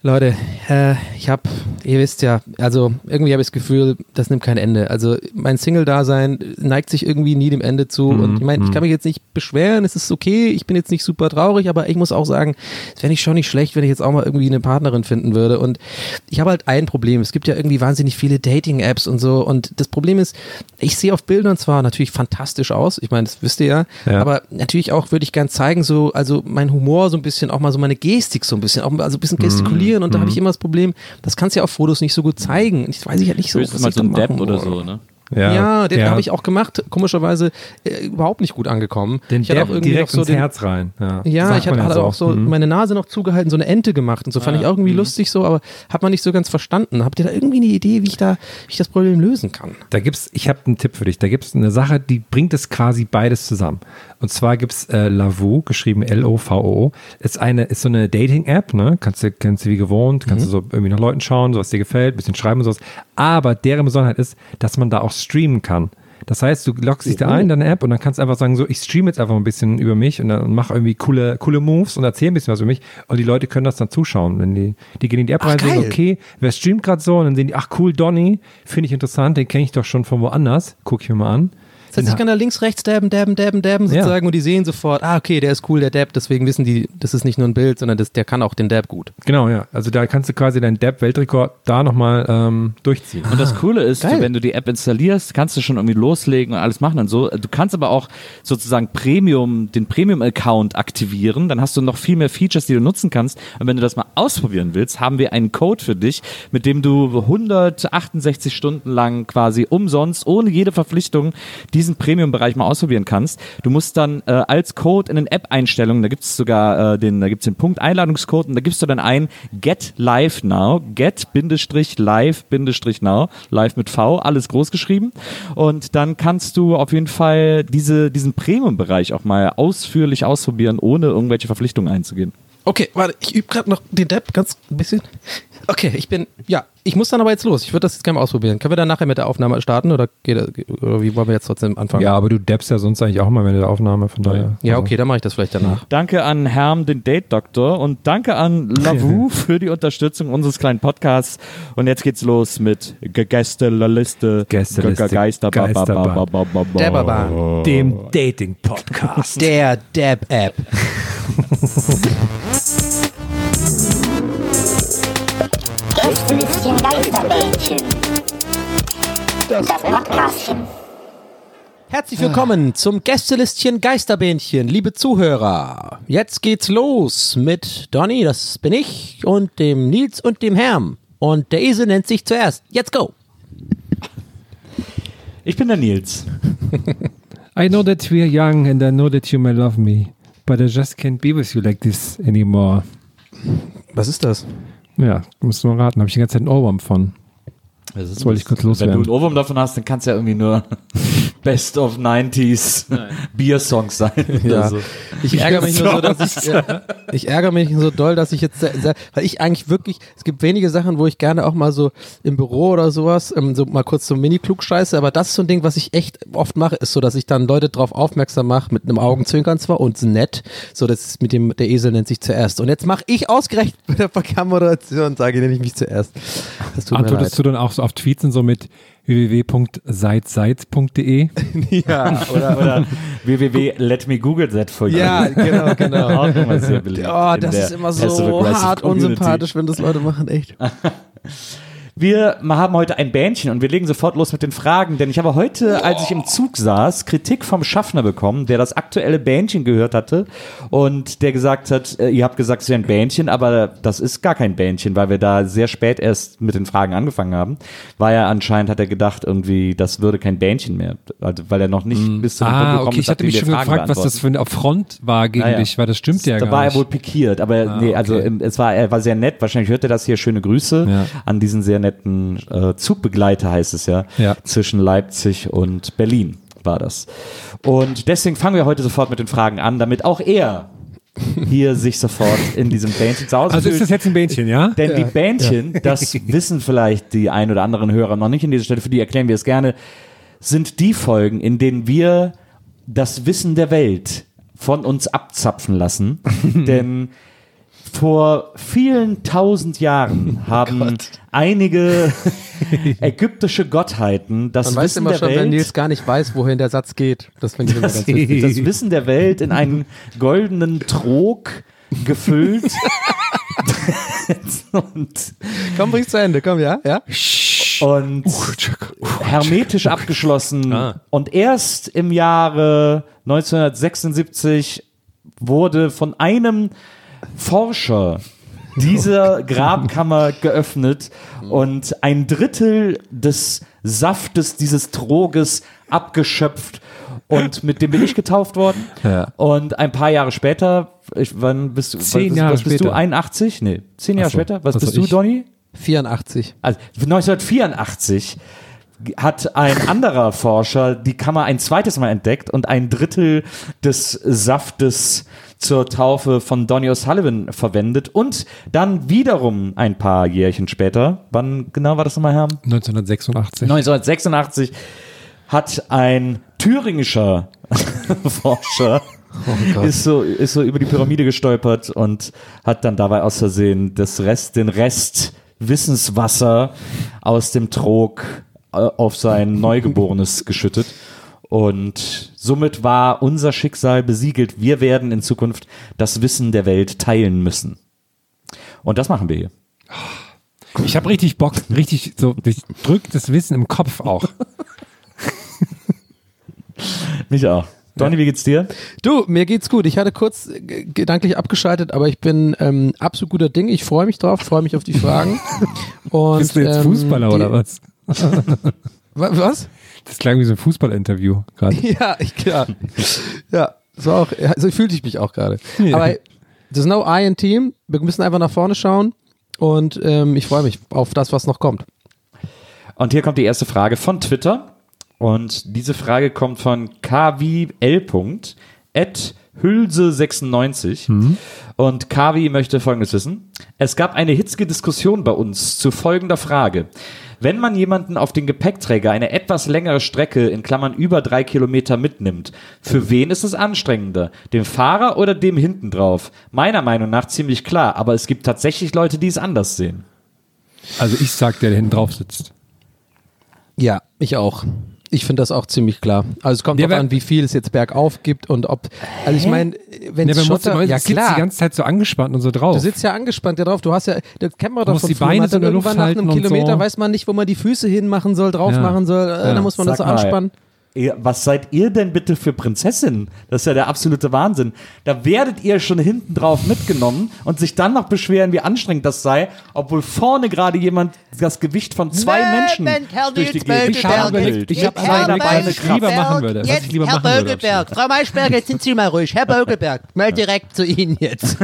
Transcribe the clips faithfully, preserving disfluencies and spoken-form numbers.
Leute, äh, ich habe, ihr wisst ja, also irgendwie habe ich das Gefühl, das nimmt kein Ende. Also mein Single-Dasein neigt sich irgendwie nie dem Ende zu Mhm. und ich meine, ich kann mich jetzt nicht beschweren, es ist okay, ich bin jetzt nicht super traurig, aber ich muss auch sagen, es wäre nicht schon nicht schlecht, wenn ich jetzt auch mal irgendwie eine Partnerin finden würde und ich habe halt ein Problem, es gibt ja irgendwie wahnsinnig viele Dating-Apps und so und das Problem ist, ich sehe auf Bildern zwar natürlich fantastisch aus, ich meine, das wisst ihr ja, Ja. aber natürlich auch würde ich gern zeigen, so, also mein Humor so ein bisschen, auch mal so meine Gestik so ein bisschen, auch also ein bisschen gestikulieren und da habe ich immer das Problem, das kannst du ja auf Fotos nicht so gut zeigen. Ich weiß ich halt nicht so, Höchstens was mal ich so dann ein Depp machen oder soll. so, ne? Ja, den ja. habe ich auch gemacht, komischerweise äh, überhaupt nicht gut angekommen. Den ich hatte Depp auch irgendwie direkt noch so ins den, Herz rein. Ja, ja, Sagt ich hatte, man hatte auch so Mhm. meine Nase noch zugehalten, so eine Ente gemacht und so, fand Ah, ich auch irgendwie mhm. lustig so, aber hat man nicht so ganz verstanden. Habt ihr da irgendwie eine Idee, wie ich da, wie ich das Problem lösen kann? Da gibt's, ich habe einen Tipp für dich. Da gibt es eine Sache, die bringt es quasi beides zusammen. Und zwar gibt es äh, Lavoo, geschrieben L O V O. Ist eine, ist so eine Dating-App, ne? Kannst du, kennst du wie gewohnt, kannst Mhm. du so irgendwie nach Leuten schauen, so was dir gefällt, ein bisschen schreiben und sowas. Aber deren Besonderheit ist, dass man da auch streamen kann. Das heißt, du loggst dich da ein in deine App und dann kannst du einfach sagen, so, ich streame jetzt einfach ein bisschen über mich und dann mach irgendwie coole, coole Moves und erzähl ein bisschen was über mich und die Leute können das dann zuschauen. Wenn die, die gehen in die App Ach, rein und sehen, geil. okay, wer streamt gerade so und dann sehen die, ach cool, Donny, finde ich interessant, den kenne ich doch schon von woanders, guck ich mir mal an. Das heißt, ich kann da links, rechts dabben, dabben, dabben, dabben sozusagen Ja. und die sehen sofort, ah, okay, der ist cool, der Dab, deswegen wissen die, das ist nicht nur ein Bild, sondern das, der kann auch den Dab gut. Genau, ja. Also da kannst du quasi deinen Depp-Weltrekord da nochmal ähm, durchziehen. Und das Coole ist, geil. wenn du die App installierst, kannst du schon irgendwie loslegen und alles machen und so. Du kannst aber auch sozusagen Premium, den Premium-Account aktivieren. Dann hast du noch viel mehr Features, die du nutzen kannst. Und wenn du das mal ausprobieren willst, haben wir einen Code für dich, mit dem du hundertachtundsechzig Stunden lang quasi umsonst, ohne jede Verpflichtung, diesen Premium-Bereich mal ausprobieren kannst. Du musst dann äh, als Code in den App-Einstellungen, da gibt es sogar äh, den, da gibt's den Punkt Einladungscode und da gibst du dann ein Get Live Now, Get-Live-Now, live mit V, alles groß geschrieben. Und dann kannst du auf jeden Fall diese, diesen Premium-Bereich auch mal ausführlich ausprobieren, ohne irgendwelche Verpflichtungen einzugehen. Okay, warte, ich übe gerade noch den Dab ganz ein bisschen. Okay, ich bin, ja, ich muss dann aber jetzt los. Ich würde das jetzt gerne mal ausprobieren. Können wir dann nachher mit der Aufnahme starten oder, geht, oder wie wollen wir jetzt trotzdem anfangen? Ja, aber du deppst ja sonst eigentlich auch mal mit der Aufnahme, von daher. Ja, also. okay, dann mache ich das vielleicht danach. Danke an Herm, den Date-Doktor, und danke an Lavoo für die Unterstützung unseres kleinen Podcasts. Und jetzt geht's los mit Gästeliste, Gästeliste, Geister, Geisterbahn. Dabberbahn. Dem Dating-Podcast. Der Dab-App. Gästelistchen Geisterbähnchen. Das Podcastchen. Herzlich willkommen zum Gästelistchen Geisterbähnchen, liebe Zuhörer. Jetzt geht's los mit Donny, das bin ich, und dem Nils und dem Herm. Und der Esel nennt sich zuerst. Let's go. Ich bin der Nils. I know that we are young and I know that you may love me, but I just can't be with you like this anymore. Was ist das? Ja, musst du mal raten, habe ich die ganze Zeit einen Ohrwurm von. Das, ist wollte ich kurz Wenn loswerden. du einen Ohrwurm davon hast, dann kann es ja irgendwie nur Best of neunziger Bier-Songs sein. Ja. Oder so. Ich ärgere mich nur so, dass ich, äh, ich ärgere mich so doll, dass ich jetzt, sehr, sehr, weil ich eigentlich wirklich, es gibt wenige Sachen, wo ich gerne auch mal so im Büro oder sowas, ähm, so mal kurz so Mini-Klugscheiße, aber das ist so ein Ding, was ich echt oft mache, ist so, dass ich dann Leute drauf aufmerksam mache, mit einem Augenzwinkern zwar und nett, so, das ist mit dem, der Esel nennt sich zuerst. Und jetzt mache ich ausgerechnet bei der Verkehrmoderation, sage ich nämlich mich zuerst. Das tut mir Antwortest leid. du dann auch so auf Tweets und so mit w w w punkt seitseits punkt de? Ja, Oder, oder w w w punkt let me google that for you. ja, genau, genau. Auch immer sehr beliebt Oh, in das der ist immer Passive so Aggressive hart Community. unsympathisch, wenn das Leute machen, echt. Wir haben heute ein Bähnchen und wir legen sofort los mit den Fragen, denn ich habe heute, als ich im Zug saß, Kritik vom Schaffner bekommen, der das aktuelle Bähnchen gehört hatte und der gesagt hat, äh, ihr habt gesagt, es wäre ein Bähnchen, aber das ist gar kein Bähnchen, weil wir da sehr spät erst mit den Fragen angefangen haben. War ja anscheinend, hat er gedacht, irgendwie, das würde kein Bähnchen mehr, also, weil er noch nicht mm. bis zum Punkt Ah, gekommen okay, ist, ich hatte nachdem mich wir schon Fragen gefragt, was das für eine Affront war gegen Naja. dich, weil das stimmt ja Da gar war nicht. er wohl pikiert, aber Ah, nee, also okay. im, es war, er war sehr nett. Wahrscheinlich hört er das hier. Schöne Grüße Ja. an diesen sehr netten äh, Zugbegleiter, heißt es ja, Ja. zwischen Leipzig und Berlin war das. Und deswegen fangen wir heute sofort mit den Fragen an, damit auch er hier sich sofort in diesem Bähnchen zu Hause Also ist fühlt. das jetzt ein Bähnchen, ja? Denn die Bähnchen, das wissen vielleicht die ein oder anderen Hörer noch nicht an dieser Stelle, für die erklären wir es gerne, sind die Folgen, in denen wir das Wissen der Welt von uns abzapfen lassen. Denn Vor vielen tausend Jahren haben einige ägyptische Gottheiten das Man weiß Wissen immer der schon, Welt, wenn Nils gar nicht weiß, wohin der Satz geht. Das finde ich immer ganz wichtig. das Wissen der Welt in einen goldenen Trog gefüllt. und Komm, bring's zu Ende, komm, ja? ja? und hermetisch abgeschlossen. Ah. Und erst im Jahre neunzehnhundertsechsundsiebzig wurde von einem Forscher diese Grabkammer geöffnet und ein Drittel des Saftes dieses Troges abgeschöpft. Und mit dem bin ich getauft worden. Ja. Und ein paar Jahre später, ich, wann bist du? Zehn was, Jahre was bist später. du? einundachtzig? Nee, zehn Jahre Ach so, später. Was was bist war du, ich? Donny? vierundachtzig. Also neunzehnhundertvierundachtzig hat ein anderer Forscher die Kammer ein zweites Mal entdeckt und ein Drittel des Saftes zur Taufe von Donny O'Sullivan verwendet und dann wiederum ein paar Jährchen später, wann genau war das nochmal, Herr? neunzehnhundertsechsundachtzig. neunzehnhundertsechsundachtzig hat ein thüringischer Forscher Oh ist so, ist so über die Pyramide gestolpert und hat dann dabei aus Versehen das Rest, den Rest Wissenswasser aus dem Trog äh, auf sein Neugeborenes geschüttet. Und somit war unser Schicksal besiegelt. Wir werden in Zukunft das Wissen der Welt teilen müssen. Und das machen wir hier. Ich habe richtig Bock, richtig so, ich drück das Wissen im Kopf auch. Mich auch. Donny, wie geht's dir? Du, mir geht's gut. Ich hatte kurz g- gedanklich abgeschaltet, aber ich bin ähm, absolut guter Ding. Ich freue mich drauf, freue mich auf die Fragen. Und, Bist du jetzt ähm, Fußballer die, oder was? wa- Was? Das klang wie so ein Fußballinterview gerade. Ja, ich ja. Ja, so auch, so fühlte ich mich auch gerade. Aber there's no I in Team. Wir müssen einfach nach vorne schauen und ähm, ich freue mich auf das, was noch kommt. Und hier kommt die erste Frage von Twitter. Und diese Frage kommt von k w l at hülse sechsundneunzig. Mhm. Und Kavi möchte Folgendes wissen. Es gab eine hitzige Diskussion bei uns zu folgender Frage. Wenn man jemanden auf den Gepäckträger eine etwas längere Strecke, in Klammern über drei Kilometer, mitnimmt, für wen ist es anstrengender? Dem Fahrer oder dem hinten drauf? Meiner Meinung nach ziemlich klar, aber es gibt tatsächlich Leute, die es anders sehen. Also ich sag, der, der hinten drauf sitzt. Ja, ich auch. Ich finde das auch ziemlich klar. Also es kommt Ja, drauf aber- an, wie viel es jetzt bergauf gibt und ob, also ich meine, wenn Ja, es man muss Schotter, immer, ja sitzt die klar, ganze Zeit so angespannt und so drauf. du sitzt ja angespannt ja drauf, du hast ja, das kennt man doch muss von die früher, Beine man hat so dann in der Luft irgendwann nach einem halten und Kilometer so. weiß man nicht, wo man die Füße hinmachen soll, drauf Ja. machen soll, äh, Ja. dann muss man das so Sag mal, anspannen. Ihr, was seid ihr denn bitte für Prinzessin? Das ist ja der absolute Wahnsinn. Da werdet ihr schon hinten drauf mitgenommen und sich dann noch beschweren, wie anstrengend das sei, obwohl vorne gerade jemand das Gewicht von zwei Menschen durch die Gegend Ich habe überlegt, ich habe überlegt, was ich lieber machen würde. Was ich lieber Herr machen würde. Bögelberg, Frau Maischberger, jetzt sind Sie mal ruhig. Herr Bögelberg, mal direkt zu Ihnen jetzt.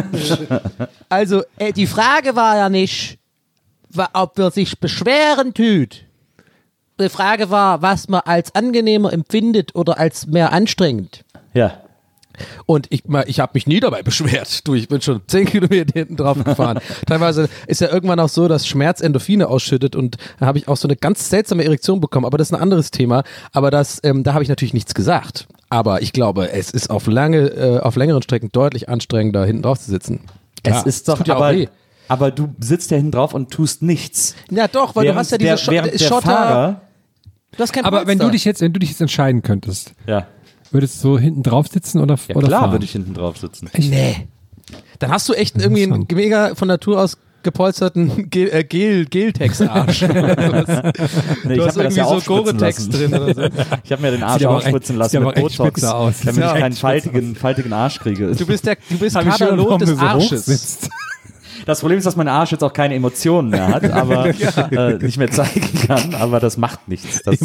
Also, äh, die Frage war ja nicht, wa- ob er sich beschweren tut. Die Frage war, was man als angenehmer empfindet oder als mehr anstrengend. Ja. Und ich, mal, ich habe mich nie dabei beschwert. Du, ich bin schon zehn Kilometer hinten drauf gefahren. Teilweise ist ja irgendwann auch so, dass Schmerz Endorphine ausschüttet und da habe ich auch so eine ganz seltsame Erektion bekommen. Aber das ist ein anderes Thema. Aber das, ähm, da habe ich natürlich nichts gesagt. Aber ich glaube, es ist auf lange, äh, auf längeren Strecken deutlich anstrengender, hinten drauf zu sitzen. Es Klar, ist doch, tut ja auch aber, weh. aber du sitzt ja hinten drauf und tust nichts. Ja, doch, weil während du hast ja diese der, Scho während der Schotter. Fahrer, Du hast kein Aber wenn Polster. du dich jetzt, wenn du dich jetzt entscheiden könntest, ja, würdest du hinten drauf sitzen oder, ja oder klar fahren? würde ich hinten drauf sitzen. Nee. Dann hast du echt irgendwie einen Interessant. mega von Natur aus gepolsterten Gel, äh, Gel, Geltex-Arsch. Nee, Du ich hast hab mir das irgendwie ja so aufspritzen Gore-Tex lassen. drin oder so. Ich habe mir den Arsch Sieht aber auch aufspritzen echt- lassen sieht aber mit auch echt Botox, spitze aus. damit Ja. ich keinen Echt faltigen, faltigen Arsch kriege. Du bist der, du bist Hab ich schon, Katalog warum des du so hoch Arsches. sitzt. Das Problem ist, dass mein Arsch jetzt auch keine Emotionen mehr hat, aber äh, nicht mehr zeigen kann, aber das macht nichts. Das,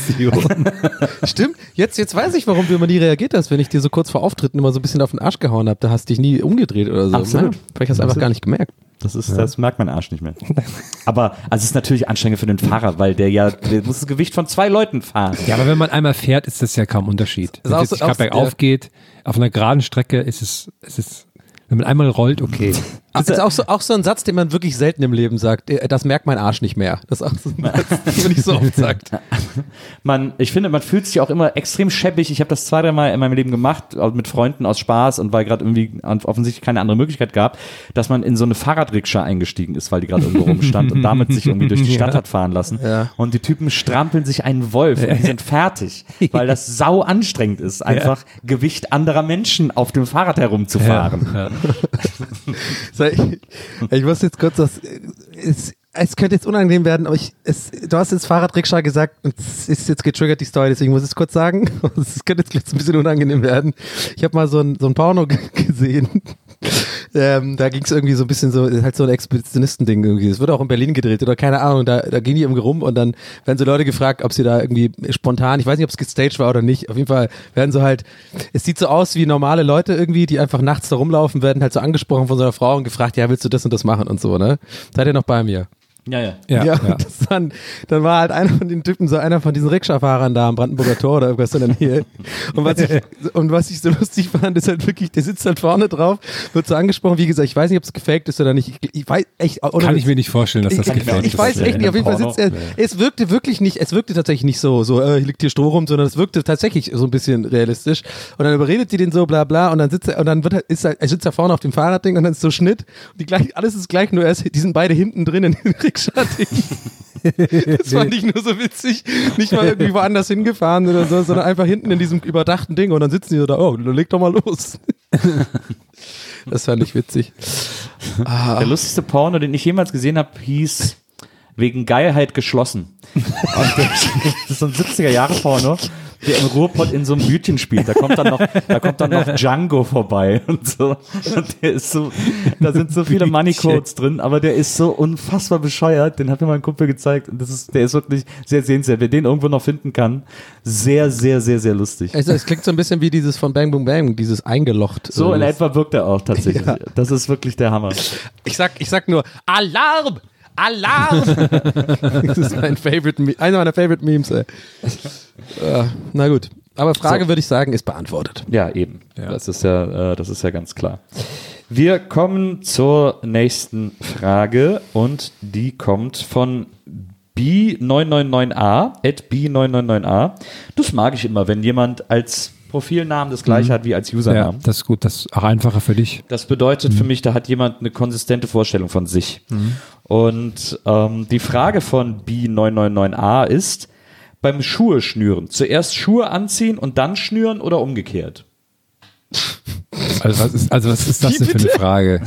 Stimmt. Jetzt, jetzt weiß ich, warum du immer nie reagiert hast, wenn ich dir so kurz vor Auftritten immer so ein bisschen auf den Arsch gehauen habe. Da hast du dich nie umgedreht oder so. Absolut. Ja, vielleicht hast du einfach gar nicht gemerkt. Das ist, das merkt mein Arsch nicht mehr. Aber also es ist natürlich anstrengend für den Fahrer, weil der ja, der muss das Gewicht von zwei Leuten fahren. Ja, aber wenn man einmal fährt, ist das ja kaum Unterschied. Wenn auch es so- jetzt gerade auch so- bergauf geht, auf einer geraden Strecke ist es, es ist, wenn man einmal rollt, okay. Das ist auch so, auch so ein Satz, den man wirklich selten im Leben sagt. Das merkt mein Arsch nicht mehr. Das ist auch so ein Satz, den man nicht so oft sagt. Man, ich finde, man fühlt sich auch immer extrem schäbig. Ich habe das zwei, drei Mal in meinem Leben gemacht, mit Freunden aus Spaß und weil gerade irgendwie offensichtlich keine andere Möglichkeit gab, dass man in so eine Fahrradrikscha eingestiegen ist, weil die gerade irgendwo rumstand und damit sich irgendwie durch die Stadt hat fahren lassen. Ja. Und die Typen strampeln sich einen Wolf und die sind fertig, weil das sau anstrengend ist, einfach ja. Gewicht anderer Menschen auf dem Fahrrad herumzufahren. Ja. Ja. Ich, ich muss jetzt kurz das, es, es könnte jetzt unangenehm werden, aber ich, es, du hast jetzt Fahrradrikscha gesagt und es ist jetzt getriggert, die Story, deswegen muss ich es kurz sagen. Es könnte jetzt ein bisschen unangenehm werden. Ich habe mal so ein, so ein Porno g- gesehen. Ähm, da ging es irgendwie so ein bisschen so, halt so ein Expeditionisten-Ding irgendwie. Es wird auch in Berlin gedreht oder keine Ahnung, da, da ging die irgendwie rum und dann werden so Leute gefragt, ob sie da irgendwie spontan, ich weiß nicht, ob es gestaged war oder nicht, auf jeden Fall werden so halt, es sieht so aus wie normale Leute irgendwie, die einfach nachts da rumlaufen, werden halt so angesprochen von so einer Frau und gefragt, ja, willst du das und das machen und so, ne? Seid ihr noch bei mir? Ja, ja. Ja, ja, ja. Das dann, dann war halt einer von den Typen, so einer von diesen Rikscha-Fahrern da am Brandenburger Tor oder irgendwas in der Nähe. Und was ich, und was ich so lustig fand, ist halt wirklich, der sitzt halt vorne drauf, wird so angesprochen, wie gesagt, ich weiß nicht, ob es gefaked ist oder nicht. Ich, ich weiß echt, oder kann ich mir nicht vorstellen, dass das ich, gefaked ist. Ich weiß echt nicht, auf jeden Fall sitzt er, es wirkte wirklich nicht, es wirkte tatsächlich nicht so, so, äh, hier liegt hier Stroh rum, sondern es wirkte tatsächlich so ein bisschen realistisch. Und dann überredet die den so, bla, bla, und dann sitzt er, und dann wird er, ist er, er sitzt da vorne auf dem Fahrradding und dann ist so Schnitt, und die gleich, alles ist gleich, nur er ist, die sind beide hinten drin in den Rikscha-Ding. Das fand ich nur so witzig. Nicht mal irgendwie woanders hingefahren oder so, sondern einfach hinten in diesem überdachten Ding und dann sitzen die so da, oh, leg doch mal los. Das fand ich witzig. Ah. Der lustigste Porno, den ich jemals gesehen habe, hieß Wegen Geilheit geschlossen. Das ist so ein siebziger-Jahre-Porno, der im Ruhrpott in so einem Bütchen spielt. Da kommt dann noch, da kommt dann noch Django vorbei und so. Und der ist so, da sind so viele Money-Codes drin, aber der ist so unfassbar bescheuert. Den hat mir mein Kumpel gezeigt und das ist, der ist wirklich sehr sehenswert. Wer den irgendwo noch finden kann, sehr, sehr, sehr, sehr lustig. Also es klingt so ein bisschen wie dieses von Bang Boom Bang, dieses eingelocht. So in etwa wirkt er auch tatsächlich. Ja. Das ist wirklich der Hammer. Ich sag, ich sag nur, Alarm! Alarm! Das ist mein Favorite, einer meiner Favorite Memes, ey. Uh, na gut. Aber Frage so. Würde ich sagen, ist beantwortet. Ja, eben. Ja. Das ist ja, äh, das ist ja ganz klar. Wir kommen zur nächsten Frage und die kommt von B neun neun neun a, at B neun neun neun a. Das mag ich immer, wenn jemand als Profilnamen das gleiche mhm. hat wie als Usernamen. Ja, das ist gut, das ist auch einfacher für dich. Das bedeutet mhm. für mich, da hat jemand eine konsistente Vorstellung von sich. Mhm. Und ähm, die Frage von B neun neun neun a ist, beim Schuhe schnüren, zuerst Schuhe anziehen und dann schnüren oder umgekehrt? Also was ist, also was ist das denn für eine Frage?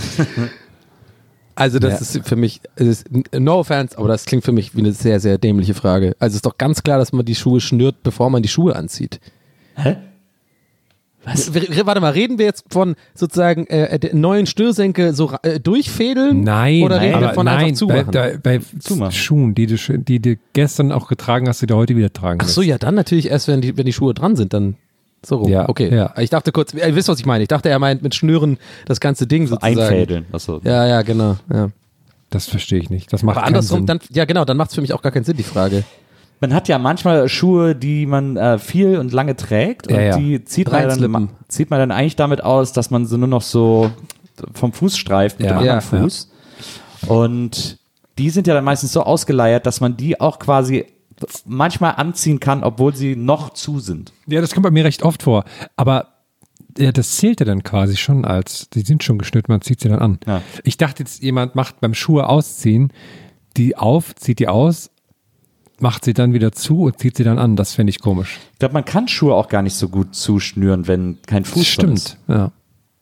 Also das ja. ist für mich, ist, no offense, aber das klingt für mich wie eine sehr, sehr dämliche Frage. Also es ist doch ganz klar, dass man die Schuhe schnürt, bevor man die Schuhe anzieht. Hä? Was? Warte mal, reden wir jetzt von sozusagen äh, neuen Schnürsenkel so äh, durchfädeln? Nein, oder reden nein, wir von nein, einfach zumachen? Bei, bei zumachen. Schuhen, die du, die du gestern auch getragen hast, die du heute wieder tragen Ach so, ja, dann natürlich erst, wenn die, wenn die Schuhe dran sind, dann so rum. Ja, okay. Ja. Ich dachte kurz, ihr wisst, was ich meine. Ich dachte, er meint mit Schnüren das ganze Ding so sozusagen. Einfädeln. Achso. Ja, ja, genau. Ja. Das verstehe ich nicht. Das macht Aber keinen andersrum, Sinn. dann, ja genau, dann macht es für mich auch gar keinen Sinn, die Frage. Man hat ja manchmal Schuhe, die man äh, viel und lange trägt und ja, ja. die zieht man, dann, zieht man dann eigentlich damit aus, dass man so nur noch so vom Fuß streift mit ja. dem anderen ja, Fuß. Ja. Und die sind ja dann meistens so ausgeleiert, dass man die auch quasi manchmal anziehen kann, obwohl sie noch zu sind. Ja, das kommt bei mir recht oft vor. Aber ja, das zählt ja dann quasi schon als, die sind schon geschnitten, man zieht sie dann an. Ja. Ich dachte jetzt, jemand macht beim Schuhe ausziehen, die auf, zieht die aus, macht sie dann wieder zu und zieht sie dann an. Das fände ich komisch. Ich glaube, man kann Schuhe auch gar nicht so gut zuschnüren, wenn kein Fuß drin ist. Stimmt, ja.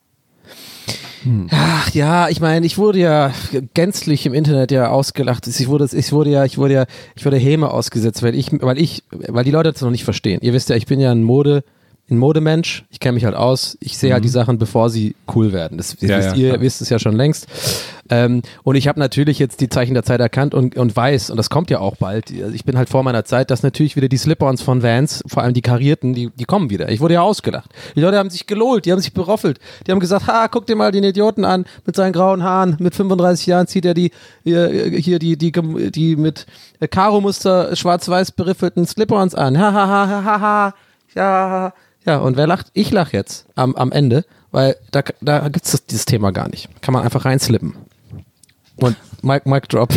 Hm. Ach ja, ich meine, ich wurde ja gänzlich im Internet ja ausgelacht. Ich wurde, ich wurde ja, ich wurde ja, ich wurde Häme ausgesetzt, weil ich, weil ich, weil die Leute das noch nicht verstehen. Ihr wisst ja, ich bin ja ein Mode, ein Modemensch. Ich kenne mich halt aus. Ich sehe mhm. halt die Sachen, bevor sie cool werden. Das ja, wisst ja, ihr, klar. wisst es ja schon längst. Ähm, und ich habe natürlich jetzt die Zeichen der Zeit erkannt und, und weiß, und das kommt ja auch bald, ich bin halt vor meiner Zeit, dass natürlich wieder die Slip-Ons von Vans, vor allem die karierten, die, die kommen wieder. Ich wurde ja ausgelacht. Die Leute haben sich gelohlt, die haben sich beroffelt. Die haben gesagt, ha, guck dir mal den Idioten an, mit seinen grauen Haaren, mit fünfunddreißig Jahren zieht er die, hier, hier die, die, die, die mit Karo-Muster schwarz-weiß beriffelten Slip-Ons an. Ha, ha, ha, ha, ha, ha, ja, ja, und wer lacht? Ich lache jetzt am, am Ende, weil da, da gibt es dieses Thema gar nicht. Kann man einfach reinslippen. Und Mike, Mike Drop.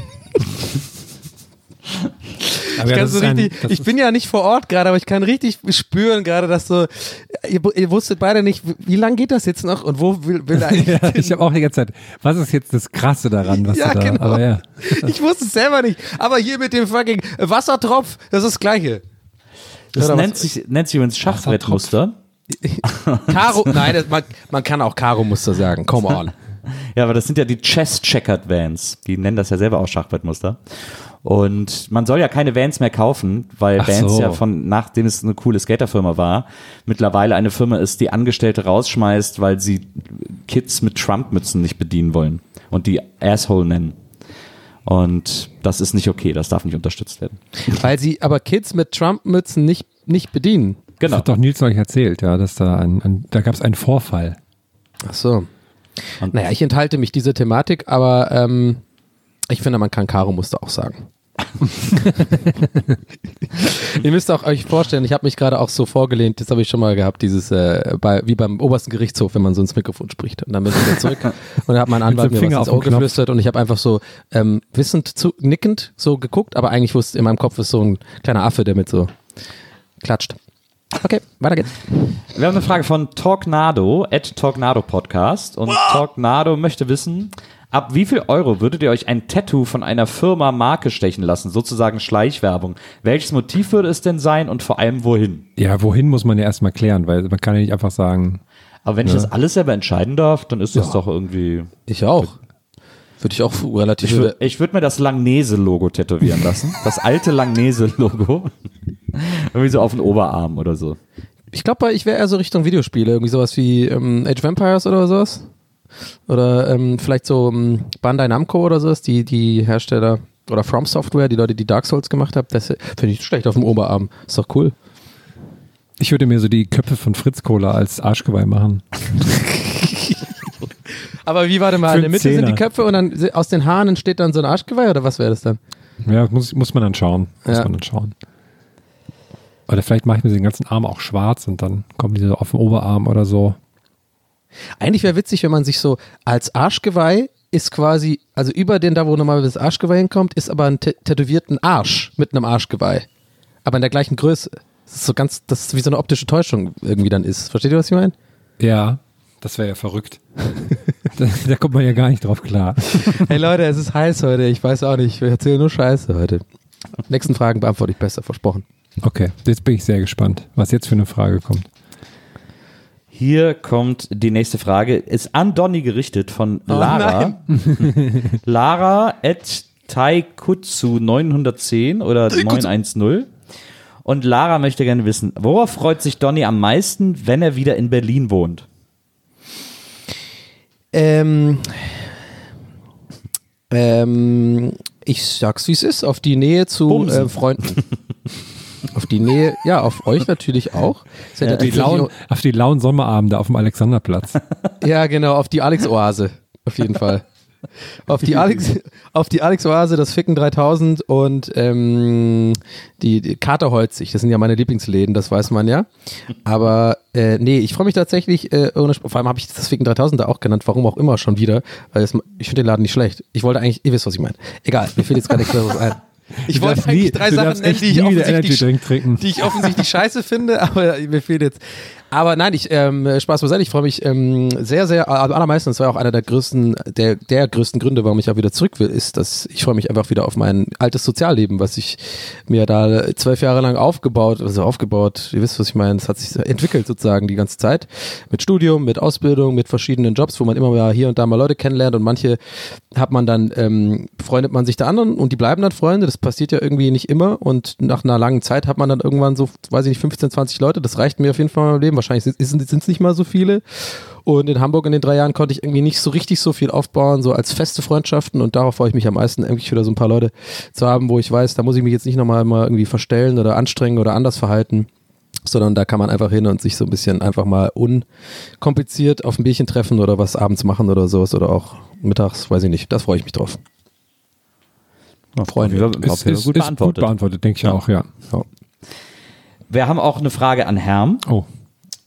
Aber Ich, ja, kann das so ist ein- richtig, das ich ist- bin ja nicht vor Ort gerade, aber ich kann richtig spüren gerade, dass so, ihr, ihr wusstet beide nicht, wie lange geht das jetzt noch und wo will, will er eigentlich Ja, hin? ich habe auch die ganze Zeit, was ist jetzt das Krasse daran, was Ja, du da, genau. aber ja. Ich wusste es selber nicht. Aber hier mit dem fucking Wassertropf, das ist das Gleiche. Das Oder nennt was? sich, nennt sich übrigens Schachbrettmuster. Karo, nein, das, man, man kann auch Karo-Muster sagen. Come on. Ja, aber das sind ja die Chess-Checkered Vans. Die nennen das ja selber auch Schachbrettmuster. Und man soll ja keine Vans mehr kaufen, weil Ach Vans so. ja von, nachdem es eine coole Skaterfirma war, mittlerweile eine Firma ist, die Angestellte rausschmeißt, weil sie Kids mit Trump-Mützen nicht bedienen wollen und die Asshole nennen. Und das ist nicht okay, das darf nicht unterstützt werden. Weil sie aber Kids mit Trump-Mützen nicht, nicht bedienen. Das Genau. hat doch Nils euch erzählt, ja, dass da ein, ein da gab es einen Vorfall. Ach so. Und- Naja, ich enthalte mich dieser Thematik, aber ähm, ich finde, man kann Karo-Muster auch sagen. Ihr müsst auch euch vorstellen, ich habe mich gerade auch so vorgelehnt, das habe ich schon mal gehabt, dieses äh, bei, wie beim obersten Gerichtshof, wenn man so ins Mikrofon spricht. Und dann bin ich wieder zurück und dann hat mein Anwalt dem mir Finger was ins auf den Ohr Knopf. geflüstert und ich habe einfach so ähm, wissend, zu, nickend so geguckt, aber eigentlich wusste in meinem Kopf ist so ein kleiner Affe, der mit so klatscht. Okay, weiter geht's. Wir haben eine Frage von Talknado, at Talknado Podcast. Und Talknado möchte wissen, ab wie viel Euro würdet ihr euch ein Tattoo von einer Firma Marke stechen lassen? Sozusagen Schleichwerbung. Welches Motiv würde es denn sein und vor allem wohin? Ja, wohin muss man ja erstmal klären, weil man kann ja nicht einfach sagen, Aber wenn ich das alles selber entscheiden darf, dann ist das doch irgendwie... Ich auch. Würde ich auch relativ... Ich würde ich würd mir das Langnese-Logo tätowieren lassen. Das alte Langnese-Logo. Irgendwie so auf den Oberarm oder so. Ich glaube, ich wäre eher so Richtung Videospiele, irgendwie sowas wie ähm, Age of Empires oder sowas. Oder ähm, vielleicht so ähm, Bandai Namco oder sowas, die, die Hersteller oder From Software, die Leute, die Dark Souls gemacht haben, das finde ich nicht schlecht auf dem Oberarm. Ist doch cool. ich würde mir so die Köpfe von Fritz Cola als Arschgeweih machen. Aber wie, warte mal, Für in der Mitte sind die Zehner. Köpfe und dann se- aus den Haaren entsteht dann so ein Arschgeweih oder was wäre das dann? Ja, muss, muss man dann schauen. Muss Ja. man dann schauen. Oder vielleicht mache ich mir den ganzen Arm auch schwarz und dann kommen die so auf den Oberarm oder so. Eigentlich wäre witzig, wenn man sich so als Arschgeweih ist quasi, also über den da, wo normalerweise das Arschgeweih hinkommt, ist aber ein tä- tätowierten Arsch mit einem Arschgeweih. Aber in der gleichen Größe. Das ist so ganz, das ist wie so eine optische Täuschung irgendwie dann ist. Versteht ihr, was ich meine? Ja, das wäre ja verrückt. da, da kommt man ja gar nicht drauf klar. Hey Leute, es ist heiß heute. Ich weiß auch nicht. Ich erzähle nur Scheiße heute. Nächsten Fragen beantworte ich besser, versprochen. Okay, jetzt bin ich sehr gespannt, was jetzt für eine Frage kommt. Hier kommt die nächste Frage. Ist an Donny gerichtet von Oh Lara. Lara at Taikutsu neunhundertzehn oder neunhundertzehn. Und Lara möchte gerne wissen, worauf freut sich Donny am meisten, wenn er wieder in Berlin wohnt? Ähm, ähm, ich sag's, wie es ist. Auf die Nähe zu Bumsen. äh, Freunden. Auf die Nähe, ja, auf euch natürlich auch. Ist ja Ja, der- Die lauen, auf die lauen Sommerabende auf dem Alexanderplatz. Ja, genau, auf die Alex-Oase. Auf jeden Fall. Auf die Alex, auf die Alex-Oase, das Ficken dreitausend und ähm, die, die Katerholzig. Das sind ja meine Lieblingsläden, das weiß man ja. Aber äh, nee, ich freue mich tatsächlich, äh, ohne Sp- vor allem habe ich das Ficken dreitausend da auch genannt, warum auch immer schon wieder, weil es, ich finde den Laden nicht schlecht. Ich wollte eigentlich, ihr wisst, was ich meine. Egal, mir fällt jetzt gerade nichts Besseres ein. Ich Du wollte darfst eigentlich nie- drei du Sachen darfst nennen, echt die ich, nie wieder offensichtlich, Energy Drink trinken. die ich offensichtlich scheiße finde, aber mir fehlt jetzt. Aber nein, ich ähm, Spaß beiseite, ich freue mich ähm, sehr, sehr, am allermeisten, das war auch einer der größten, der, der größten Gründe, warum ich auch wieder zurück will, ist, dass ich freue mich einfach wieder auf mein altes Sozialleben, was ich mir da zwölf Jahre lang aufgebaut, also aufgebaut, ihr wisst, was ich meine, es hat sich entwickelt sozusagen die ganze Zeit, mit Studium, mit Ausbildung, mit verschiedenen Jobs, wo man immer mal hier und da mal Leute kennenlernt und manche hat man dann, ähm, freundet man sich der anderen und die bleiben dann Freunde, das passiert ja irgendwie nicht immer und nach einer langen Zeit hat man dann irgendwann so, weiß ich nicht, fünfzehn, zwanzig Leute, das reicht mir auf jeden Fall in meinem Leben, wahrscheinlich sind es nicht mal so viele und in Hamburg in den drei Jahren konnte ich irgendwie nicht so richtig so viel aufbauen, so als feste Freundschaften und darauf freue ich mich am meisten, irgendwie wieder so ein paar Leute zu haben, wo ich weiß, da muss ich mich jetzt nicht nochmal mal irgendwie verstellen oder anstrengen oder anders verhalten, sondern da kann man einfach hin und sich so ein bisschen einfach mal unkompliziert auf ein Bierchen treffen oder was abends machen oder sowas oder auch mittags, weiß ich nicht, das freue ich mich drauf. Freunde. Ja, Ist, auf ist, jeden ist Fall gut gut beantwortet, beantwortet. denke ich auch, ja. Ja. Wir haben auch eine Frage an Herm. Oh,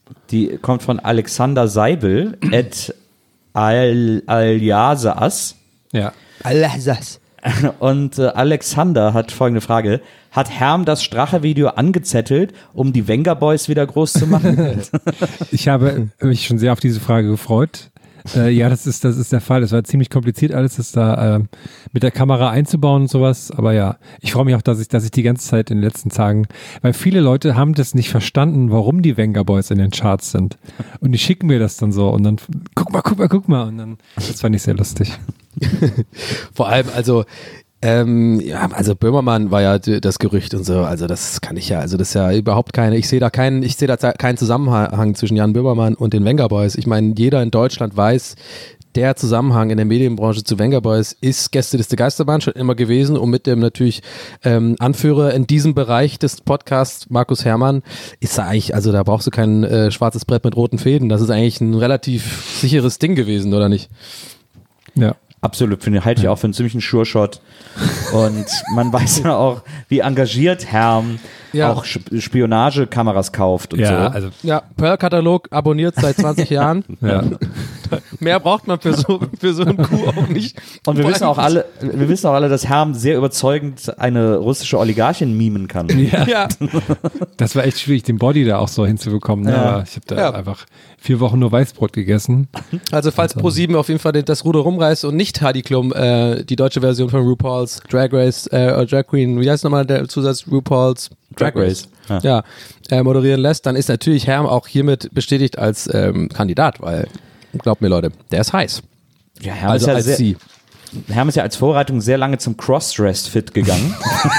Die kommt von Alexander Seibel at al Aljazas. Ja. Alazas. Und äh, Alexander hat folgende Frage. Hat Herm das Strache-Video angezettelt, um die Wenger Boys wieder groß zu machen? Ich habe mich schon sehr auf diese Frage gefreut. Äh, ja, das ist, das ist der Fall. Es war ziemlich kompliziert, alles das da äh, mit der Kamera einzubauen und sowas. Aber ja, ich freue mich auch, dass ich, dass ich die ganze Zeit in den letzten Tagen, weil viele Leute haben das nicht verstanden, warum die Wenger Boys in den Charts sind. Und die schicken mir das dann so und dann, guck mal, guck mal, guck mal. Und dann, das fand ich sehr lustig. Vor allem, also, ähm, ja, also Böhmermann war ja d- das Gerücht und so, also das kann ich ja, also das ist ja überhaupt keine, ich sehe da keinen, ich sehe da ze- keinen Zusammenhang zwischen Jan Böhmermann und den Wenger Boys. Ich meine, jeder in Deutschland weiß, der Zusammenhang in der Medienbranche zu Wenger Boys ist Gästeliste Geisterbahn schon immer gewesen und mit dem natürlich ähm, Anführer in diesem Bereich des Podcasts, Markus Herrmann, ist da eigentlich, also da brauchst du kein äh, schwarzes Brett mit roten Fäden, das ist eigentlich ein relativ sicheres Ding gewesen, oder nicht? Ja. Absolut, finde halte ich auch für einen ziemlichen Sure-Shot. Und man weiß ja auch, wie engagiert Herm Ja. auch Sp- Spionagekameras kauft und Ja, so. also, Ja, Pearl-Katalog abonniert seit zwanzig Jahren. ja. Mehr braucht man für so, für so einen Coup auch nicht. Und wir wissen auch alle, wir wissen auch alle, dass Herm sehr überzeugend eine russische Oligarchin mimen kann. Ja. Ja, Das war echt schwierig, den Body da auch so hinzubekommen. Ne? Ja. Aber ich habe da Ja. einfach vier Wochen nur Weißbrot gegessen. also falls ProSieben auf jeden Fall das Ruder rumreißt und nicht Heidi Klum äh, die deutsche Version von RuPaul's Drag Race, äh, Drag Queen, wie heißt nochmal der Zusatz? RuPaul's Drag Race. Ja. Ja, äh, moderieren lässt, dann ist natürlich Herm auch hiermit bestätigt als ähm, Kandidat, weil, glaubt mir Leute, der ist heiß. Ja, Herm, Also ist ja als sehr, sie. Herm ist ja als Vorbereitung sehr lange zum Cross-Dress-Fit gegangen.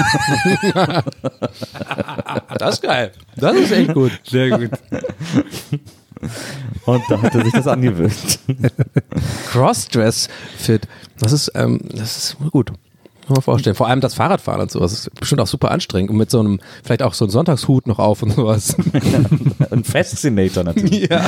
Das ist geil. Das ist echt gut. Sehr gut. Und da hat er sich das angewöhnt. Crossdress-Fit. Das ist, ähm, das ist gut. Kann man mal vorstellen. Vor allem das Fahrradfahren und sowas ist bestimmt auch super anstrengend. Und mit so einem, vielleicht auch so einem Sonntagshut noch auf und sowas. Ein Fascinator natürlich. Ja.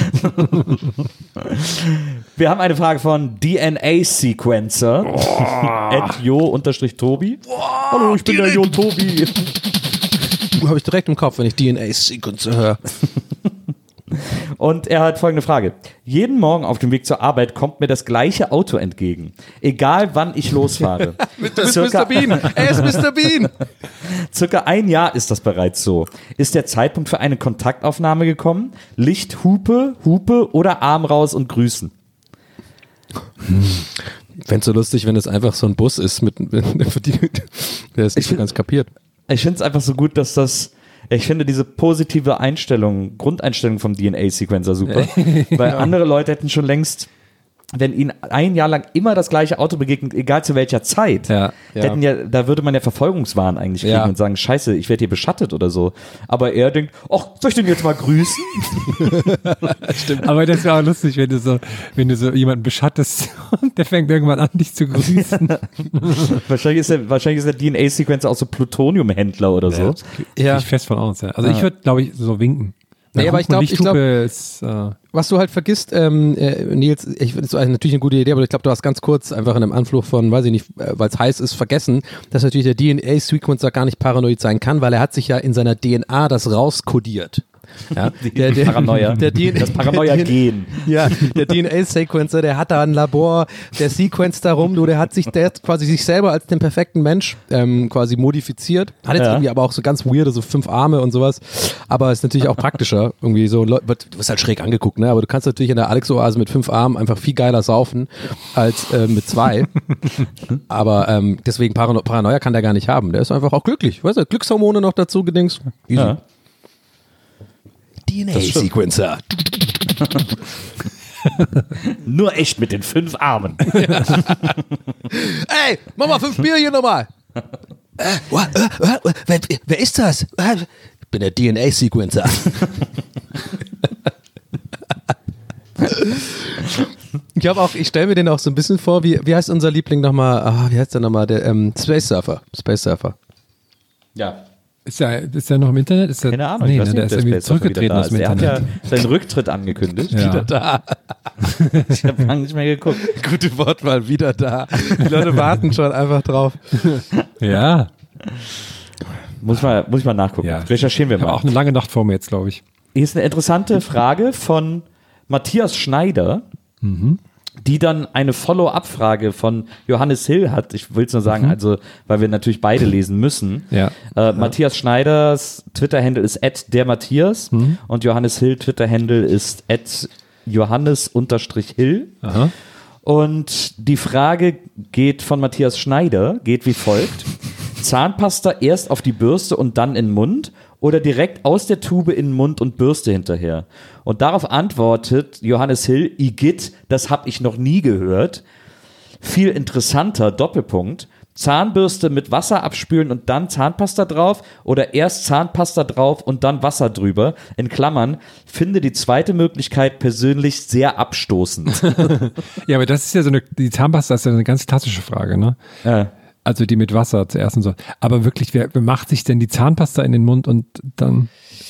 Wir haben eine Frage von D N A-Sequencer. at jo-tobi. Hallo, ich bin der Jo-Tobi. Habe ich direkt im Kopf, wenn ich D N A-Sequence höre. Und er hat folgende Frage. Jeden Morgen auf dem Weg zur Arbeit kommt mir das gleiche Auto entgegen. Egal wann ich losfahre. Das ist Mister Bean. Er ist Mister Bean. Circa ein Jahr ist das bereits so. Ist der Zeitpunkt für eine Kontaktaufnahme gekommen? Licht, Hupe, Hupe oder Arm raus und grüßen? Fänd's so lustig, wenn es einfach so ein Bus ist, mit, für die, der ist nicht so ganz kapiert. Ich finde es einfach so gut, dass das, ich finde diese positive Einstellung, Grundeinstellung vom D N A-Sequencer super, weil andere Leute hätten schon längst, wenn ihnen ein Jahr lang immer das gleiche Auto begegnet, egal zu welcher Zeit, Ja. hätten ja, da würde man ja Verfolgungswahn eigentlich kriegen Ja. und sagen, scheiße, ich werde hier beschattet oder so. Aber er denkt, ach, soll ich den jetzt mal grüßen? Aber das wäre auch lustig, wenn du so, wenn du so jemanden beschattest und der fängt irgendwann an, dich zu grüßen. wahrscheinlich ist der, wahrscheinlich ist der D N A-Sequencer auch so Plutoniumhändler oder so. Ja. Ich fest von aus, ja. Also ich würde, glaube ich, so winken. Nee, aber ich glaub- ich glaub- ist, äh, Was du halt vergisst, ähm, äh, Nils, ich finde es natürlich eine gute Idee, aber ich glaube, du hast ganz kurz einfach in einem Anflug von, weiß ich nicht, äh, weil es heiß ist, vergessen, dass natürlich der D N A-Sequencer gar nicht paranoid sein kann, weil er hat sich ja in seiner D N A das rauskodiert. Ja, Die Paranoia. Der D N A, Das Paranoia-Gen. Ja, der D N A-Sequencer, der hat da ein Labor, der sequenzt da rum, du, der hat sich, der hat quasi sich selber als den perfekten Mensch ähm, quasi modifiziert. Hat jetzt Ja. irgendwie aber auch so ganz weirde, so fünf Arme und sowas. Aber ist natürlich auch praktischer. Irgendwie so, Leu- du wirst halt schräg angeguckt, ne? Aber du kannst natürlich in der Alex-Oase mit fünf Armen einfach viel geiler saufen als äh, mit zwei. Aber ähm, deswegen Parano- Paranoia kann der gar nicht haben. Der ist einfach auch glücklich. Weißt du, Glückshormone noch dazu gedings. Easy. Ja. D N A-Sequencer. Nur echt mit den fünf Armen. Ey, mach mal fünf Bier hier nochmal. Äh, wa- äh, äh, wer, wer ist das? Äh, Ich bin der D N A-Sequencer. Ich habe auch, ich stelle mir den auch so ein bisschen vor, wie, wie heißt unser Liebling nochmal, ah, wie heißt der nochmal, der ähm, Space Surfer. Space Surfer. Ja. ist der, ist der noch im Internet? Ist der, Keine Ahnung, nee, ich weiß ne, nicht, der ist ob irgendwie Space Surfer wieder zurückgetreten da aus dem ist. Der hat Internet. ja seinen Rücktritt angekündigt. Ja. Wieder da. Ich habe lange nicht mehr geguckt. Gute Wortwahl, wieder da. Die Leute warten schon einfach drauf. Ja. Muss ich mal, muss ich mal nachgucken. Ja. Recherchieren wir Ich habe mal. auch eine lange Nacht vor mir jetzt, glaube ich. hier ist eine interessante Frage von Matthias Schneider, mhm. die dann eine Follow-up-Frage von Johannes Hill hat. Ich will es nur sagen, mhm. also, weil wir natürlich beide lesen müssen. Ja. Äh, ja. Matthias Schneiders Twitter-Handle ist at der Matthias mhm. und Johannes Hill Twitter-Handle ist at Johannes-Hill. Aha. Und die Frage geht von Matthias Schneider, geht wie folgt. Zahnpasta erst auf die Bürste und dann in den Mund oder direkt aus der Tube in den Mund und Bürste hinterher? Und darauf antwortet Johannes Hill, Igitt, das habe ich noch nie gehört. Viel interessanter, Doppelpunkt. Zahnbürste mit Wasser abspülen und dann Zahnpasta drauf oder erst Zahnpasta drauf und dann Wasser drüber. In Klammern, finde die zweite Möglichkeit persönlich sehr abstoßend. Ja, aber das ist ja so eine, die Zahnpasta ist ja eine ganz klassische Frage, ne? Ja. Also die mit Wasser zuerst und so. Aber wirklich, wer, wer macht sich denn die Zahnpasta in den Mund und dann...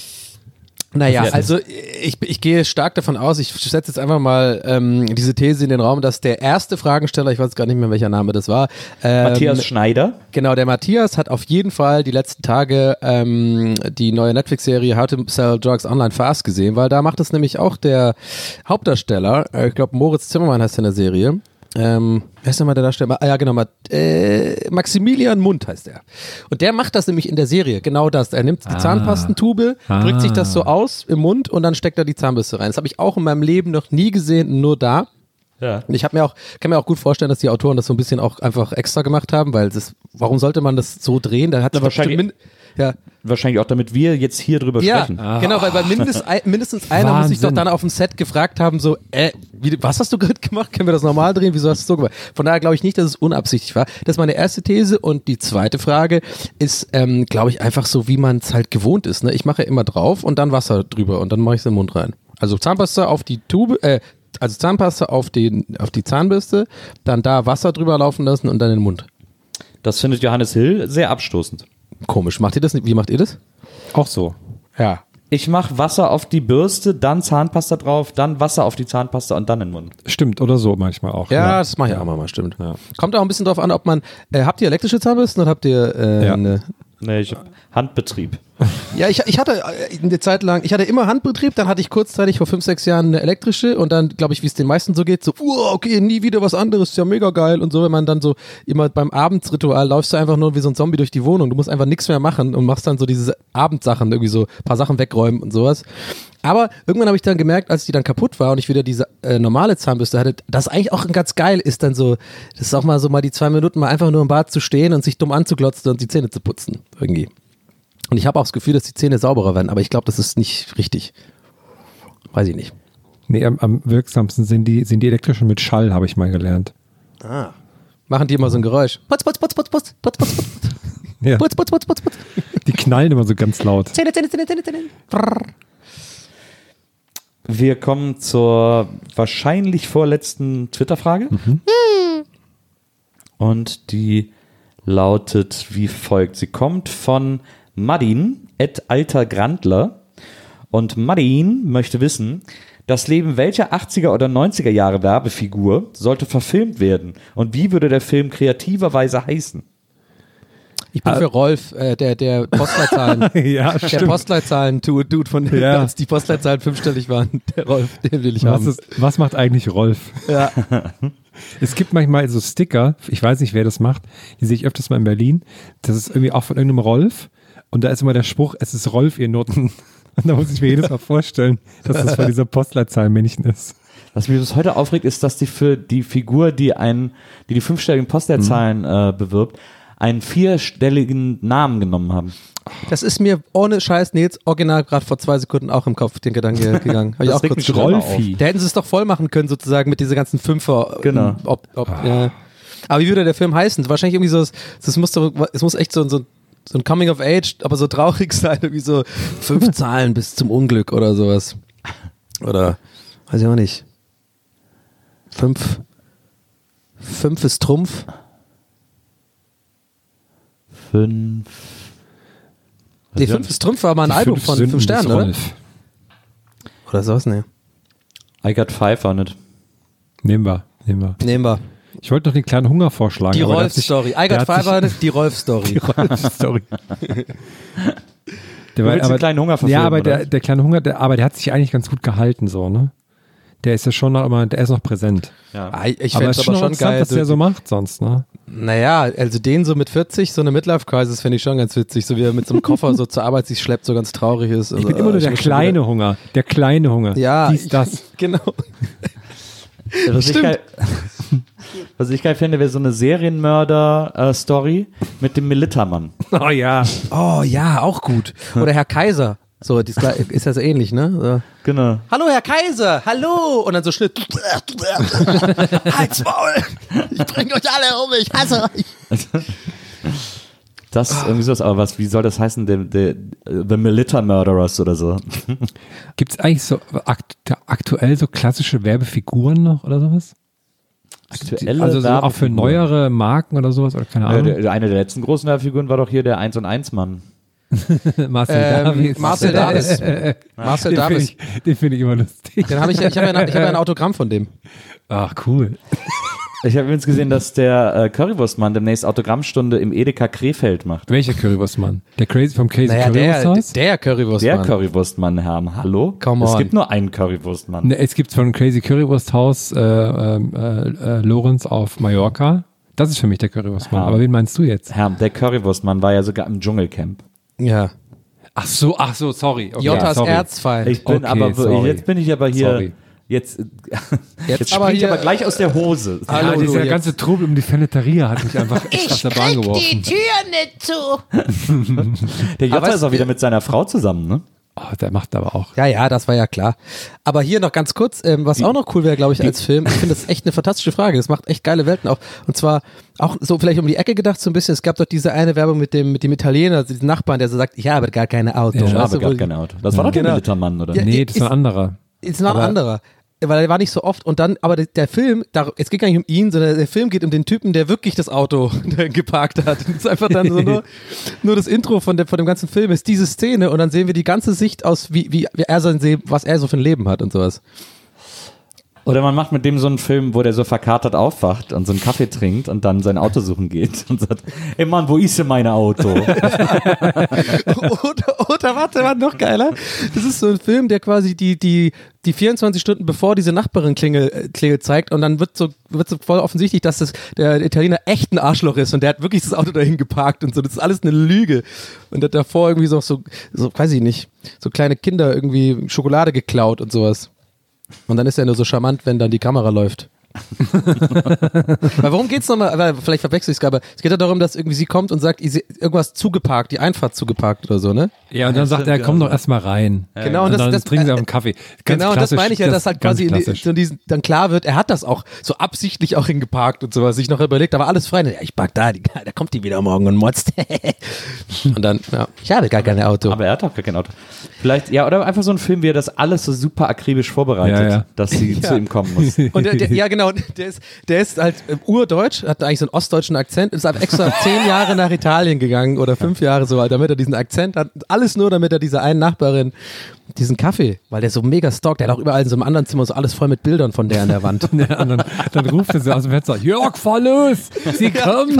Naja, also ich, ich gehe stark davon aus, ich setze jetzt einfach mal ähm, diese These in den Raum, dass der erste Fragensteller, ich weiß gar nicht mehr, welcher Name das war. Ähm, Matthias Schneider. Genau, der Matthias hat auf jeden Fall die letzten Tage ähm, die neue Netflix-Serie How to Sell Drugs Online Fast gesehen, weil da macht es nämlich auch der Hauptdarsteller, äh, ich glaube Moritz Zimmermann heißt er in der Serie. Ähm, wer ist nochmal der Darsteller? Ah, ja, genau, mal, äh, Maximilian Mund heißt er. Und der macht das nämlich in der Serie, genau das. Er nimmt die ah. Zahnpastentube, ah. drückt sich das so aus im Mund und dann steckt er die Zahnbürste rein. Das habe ich auch in meinem Leben noch nie gesehen, nur da. Ja. Und ich habe mir auch, kann mir auch gut vorstellen, dass die Autoren das so ein bisschen auch einfach extra gemacht haben, weil das, warum sollte man das so drehen? Da hat Na, wahrscheinlich, min- ja. wahrscheinlich auch, damit wir jetzt hier drüber ja, sprechen. Ja, genau, weil bei mindest, mindestens einer Wahnsinn. muss sich doch dann auf dem Set gefragt haben, so, äh, wie, was hast du gerade gemacht? Können wir das normal drehen? Wieso hast du es so gemacht? Von daher glaube ich nicht, dass es unabsichtlich war. Das ist meine erste These und die zweite Frage ist, ähm, glaube ich, einfach so, wie man es halt gewohnt ist. Ne? Ich mache immer drauf und dann Wasser drüber und dann mache ich es in den Mund rein. Also Zahnpasta auf die Tube, äh, also Zahnpasta auf, den, auf die Zahnbürste, dann da Wasser drüber laufen lassen und dann in den Mund. Das findet Johannes Hill sehr abstoßend. Komisch. Macht ihr das nicht? Wie macht ihr das? Auch so. Ja. Ich mache Wasser auf die Bürste, dann Zahnpasta drauf, dann Wasser auf die Zahnpasta und dann in den Mund. Stimmt, oder so manchmal auch. Ja, Ja, das mache ich auch mal, stimmt. Ja. Kommt auch ein bisschen drauf an, ob man, äh, habt ihr elektrische Zahnbürsten oder habt ihr äh, Ja. eine... Nee, ich hab Handbetrieb. Ja, ich, ich hatte äh, eine Zeit lang, ich hatte immer Handbetrieb, dann hatte ich kurzzeitig vor fünf, sechs Jahren eine elektrische und dann, glaube ich, wie es den meisten so geht, so, uh, okay, nie wieder was anderes, ist ja mega geil und so, wenn man dann so immer beim Abendsritual läufst du einfach nur wie so ein Zombie durch die Wohnung, du musst einfach nichts mehr machen und machst dann so diese Abendsachen, irgendwie so ein paar Sachen wegräumen und sowas. Aber irgendwann habe ich dann gemerkt, als die dann kaputt war und ich wieder diese äh, normale Zahnbürste hatte, dass eigentlich auch ganz geil ist dann so, das ist auch mal so mal die zwei Minuten mal einfach nur im Bad zu stehen und sich dumm anzuglotzen und die Zähne zu putzen, irgendwie. Und ich habe auch das Gefühl, dass die Zähne sauberer werden, aber ich glaube, das ist nicht richtig. Weiß ich nicht. Nee, am, am wirksamsten sind die, sind die elektrischen mit Schall, habe ich mal gelernt. Ah. Machen die immer so ein Geräusch. Putz, putz, putz, putz, putz, putz, putz, putz. Ja. Putz, putz, putz, putz, putz. Die knallen immer so ganz laut. Zähne, Zähne, Zähne, Zähne, Zähne. Brrr. Wir kommen zur wahrscheinlich vorletzten Twitter-Frage. Mhm. Und die lautet wie folgt. Sie kommt von Madin, et alter Grandler. Und Madin möchte wissen, das Leben welcher achtziger oder neunziger Jahre Werbefigur sollte verfilmt werden? Und wie würde der Film kreativerweise heißen? Ich bin für Rolf, äh, der, der Postleitzahlen, Ja, der stimmt. Postleitzahlen-Dude von, Ja. als die Postleitzahlen fünfstellig waren. Der Rolf, den will ich Was, haben. ist, was macht eigentlich Rolf? Ja. Es gibt manchmal so Sticker, ich weiß nicht, wer das macht, die sehe ich öfters mal in Berlin. Das ist irgendwie auch von irgendeinem Rolf. Und da ist immer der Spruch, es ist Rolf, ihr Noten. Und da muss ich mir jedes Mal vorstellen, dass das von dieser Postleitzahlenmännchen ist. Was mich bis heute aufregt, ist, dass die für die Figur, die einen, die die fünfstelligen Postleitzahlen mhm. äh, bewirbt, einen vierstelligen Namen genommen haben. Das ist mir ohne Scheiß, Nils, original gerade vor zwei Sekunden auch im Kopf den Gedanke gegangen. Hab ich Das auch regt kurz mich schon gedacht. immer Rolfi. Da hätten sie es doch voll machen können, sozusagen, mit dieser ganzen Fünfer. Genau. Ob, ob, ja. Aber wie würde der Film heißen? Wahrscheinlich irgendwie so, das muss doch, es muss echt so, so, so ein Coming of Age, aber so traurig sein, irgendwie so fünf Zahlen bis zum Unglück oder sowas. Oder, weiß ich auch nicht. Fünf, fünf ist Trumpf. Fünf. Nee, fünf ist Trumpf war mal ein Die Album fünf von Sünden fünf Sternen, des oder? Rolf. Oder sowas, ne? I got five on it. Nehmen wir, nehmen wir. Nehmen wir. Ich wollte noch den kleinen Hunger vorschlagen. Die aber der hat sich- Rolf-Story. I der got hat five sich- on it, die Rolf-Story. Die Rolf-Story. Der Du war, willst den kleinen Hunger verfilmen, Ja, aber oder? der, der kleine Hunger, der, aber der hat sich eigentlich ganz gut gehalten, so, ne? Der ist ja schon noch immer, der ist noch präsent. Ja. Ah, Ich aber fände es es ist schon aber schon interessant, geil. was der so macht sonst, ne? Naja, also den so mit vierzig, so eine Midlife-Crisis finde ich schon ganz witzig, so wie er mit so einem Koffer so zur Arbeit sich schleppt, so ganz traurig ist. Ich bin immer nur der kleine Hunger. Der kleine Hunger. Ja, Dies, ich- das. Genau. Was ich, geil, was ich geil finde, wäre so eine Serienmörder-Story mit dem Militermann. Oh ja. Oh ja, auch gut. Oder Herr Kaiser. So, die ist, gleich- ist ja so ähnlich, ne? So. Genau. Hallo, Herr Kaiser, hallo! Und dann so Schnitt. Halt's Maul! Ich bring euch alle um, ich hasse euch! Das ist irgendwie sowas, aber was, wie soll das heißen? The, the, the Militer Murderers oder so. Gibt es eigentlich so akt aktuell so klassische Werbefiguren noch oder sowas? Aktuelle Also so auch für Werbefiguren. neuere Marken oder sowas? Oder keine Ja, Ahnung. der, der, eine der letzten großen Werbefiguren war doch hier der eins und eins Mann. Marcel Ähm, Davis. Marcel Davis. Marcel Den finde Davis. ich, den find ich immer lustig. Den hab ich, ich habe ja, ein- ich hab ja ein Autogramm von dem. Ach, cool. Ich habe übrigens gesehen, dass der äh, Currywurstmann demnächst Autogrammstunde im Edeka Krefeld macht. Welcher Currywurstmann? Der Crazy vom Crazy Naja, der, Currywursthaus? der Currywurst. Der Mann. Currywurstmann, Herr, hallo? Come Es on. gibt nur einen Currywurstmann. Ne, es gibt von Crazy Currywursthaus äh, äh, äh, Lorenz auf Mallorca. Das ist für mich der Currywurstmann. Ja. Aber wen meinst du jetzt? Herr, der Currywurstmann war ja sogar im Dschungelcamp. Ja. Ach so, ach so, sorry. Okay, Jotas sorry. Erzfeind. Ich bin Okay, aber, sorry. jetzt bin ich aber hier, Sorry. jetzt, jetzt, Jetzt springe aber ich hier- aber gleich aus der Hose. Ja, Hallo, du dieser jetzt. ganze Trubel um die Feneteria hat mich einfach echt aus Ich der Bahn krieg geworfen. die Tür nicht zu. Der Jota weißt ist auch du- wieder mit seiner Frau zusammen, ne? Oh, der macht aber auch. Ja, ja, das war ja klar. Aber hier noch ganz kurz, ähm, was auch noch cool wäre, glaube ich, als Film. Ich finde das echt eine fantastische Frage. Das macht echt geile Welten auf. Und zwar auch so vielleicht um die Ecke gedacht so ein bisschen. Es gab doch diese eine Werbung mit dem mit dem Italiener, also diesem Nachbarn, der so sagt, ich habe gar keine Auto. Ja, Ich Weißt habe du, gar wo- kein Auto. Das war doch der Genau. Militermann, oder? Ja, Nee, das ist- war ein anderer. Ist noch ein Aber- anderer. Weil der war nicht so oft und dann, aber der, der Film, da, es geht gar nicht um ihn, sondern der Film geht um den Typen, der wirklich das Auto geparkt hat. Das ist einfach dann so nur, nur das Intro von, der, von dem ganzen Film ist diese Szene und dann sehen wir die ganze Sicht aus, wie, wie, wie er sein Se- was er so für ein Leben hat und sowas. Oder man macht mit dem so einen Film, wo der so verkatert aufwacht und so einen Kaffee trinkt und dann sein Auto suchen geht und sagt, ey Mann, wo ist denn mein Auto? oder, oder warte, war noch geiler. Das ist so ein Film, der quasi die, die, die vierundzwanzig Stunden bevor diese Nachbarin Klingel, äh, Klingel zeigt und dann wird so, wird so voll offensichtlich, dass das, der Italiener echt ein Arschloch ist und der hat wirklich das Auto dahin geparkt und so. Das ist alles eine Lüge. Und der hat davor irgendwie so, so, so, weiß ich nicht, so kleine Kinder irgendwie Schokolade geklaut und sowas. Und dann ist er nur so charmant, wenn dann die Kamera läuft. Weil worum geht's nochmal? Weil Vielleicht verwechsel ich es gerade. Es geht ja darum, dass irgendwie sie kommt und sagt, sie- irgendwas zugeparkt, die Einfahrt zugeparkt oder so, ne? Ja, und dann sagt er, komm doch erstmal rein. Genau, Und und das, dann das trinken sie äh, auf einen Kaffee. Ganz Genau, und das klassisch, meine ich ja, dass halt ganz quasi in die, klassisch. so diesen, dann klar wird, er hat das auch so absichtlich auch hingeparkt und sowas, sich noch überlegt, da war alles frei. Ja, ich park da, die, da kommt die wieder morgen und motzt. Und dann, ja, ich habe gar kein Auto. Aber er hat doch gar kein Auto. Vielleicht, ja, oder einfach so ein Film, wie er das alles so super akribisch vorbereitet, Ja, ja. dass sie zu ihm kommen muss. Und der, der, ja, genau, der ist, der ist halt äh, urdeutsch, hat eigentlich so einen ostdeutschen Akzent, ist aber extra zehn Jahre nach Italien gegangen oder fünf Jahre so, damit er diesen Akzent hat. Alles nur, damit er dieser einen Nachbarin diesen Kaffee, weil der so mega stalkt, der hat auch überall in so einem anderen Zimmer so alles voll mit Bildern von der an der Wand. Ja, und dann, dann ruft er sie aus dem Fenster, Jörg, fahr los, sie kommt,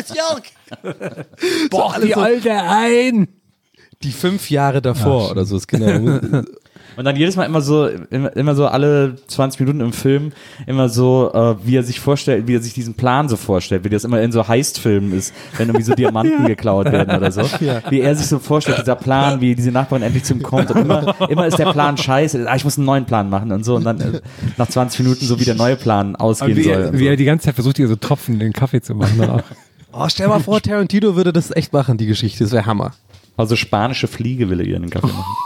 boah, die so- Alte ein. Die fünf Jahre davor oder so ist genau. Und dann jedes Mal immer so, immer, immer so alle zwanzig Minuten im Film, immer so, äh, wie er sich vorstellt, wie er sich diesen Plan so vorstellt, wie das immer in so Heist-Filmen ist, wenn irgendwie so Diamanten geklaut werden oder so. Wie er sich so vorstellt, dieser Plan, wie diese Nachbarin endlich zu ihm kommt. Und immer, immer ist der Plan scheiße, ah, ich muss einen neuen Plan machen und so. Und dann äh, nach zwanzig Minuten so wie der neue Plan ausgehen Wie, soll. er, und wie so. er die ganze Zeit versucht, ihr so Tropfen in den Kaffee zu machen. Dann auch. Oh, stell mal vor, Tarantino würde das echt machen, die Geschichte, das wäre Hammer. Also spanische Fliege will er ihr in den Kaffee machen.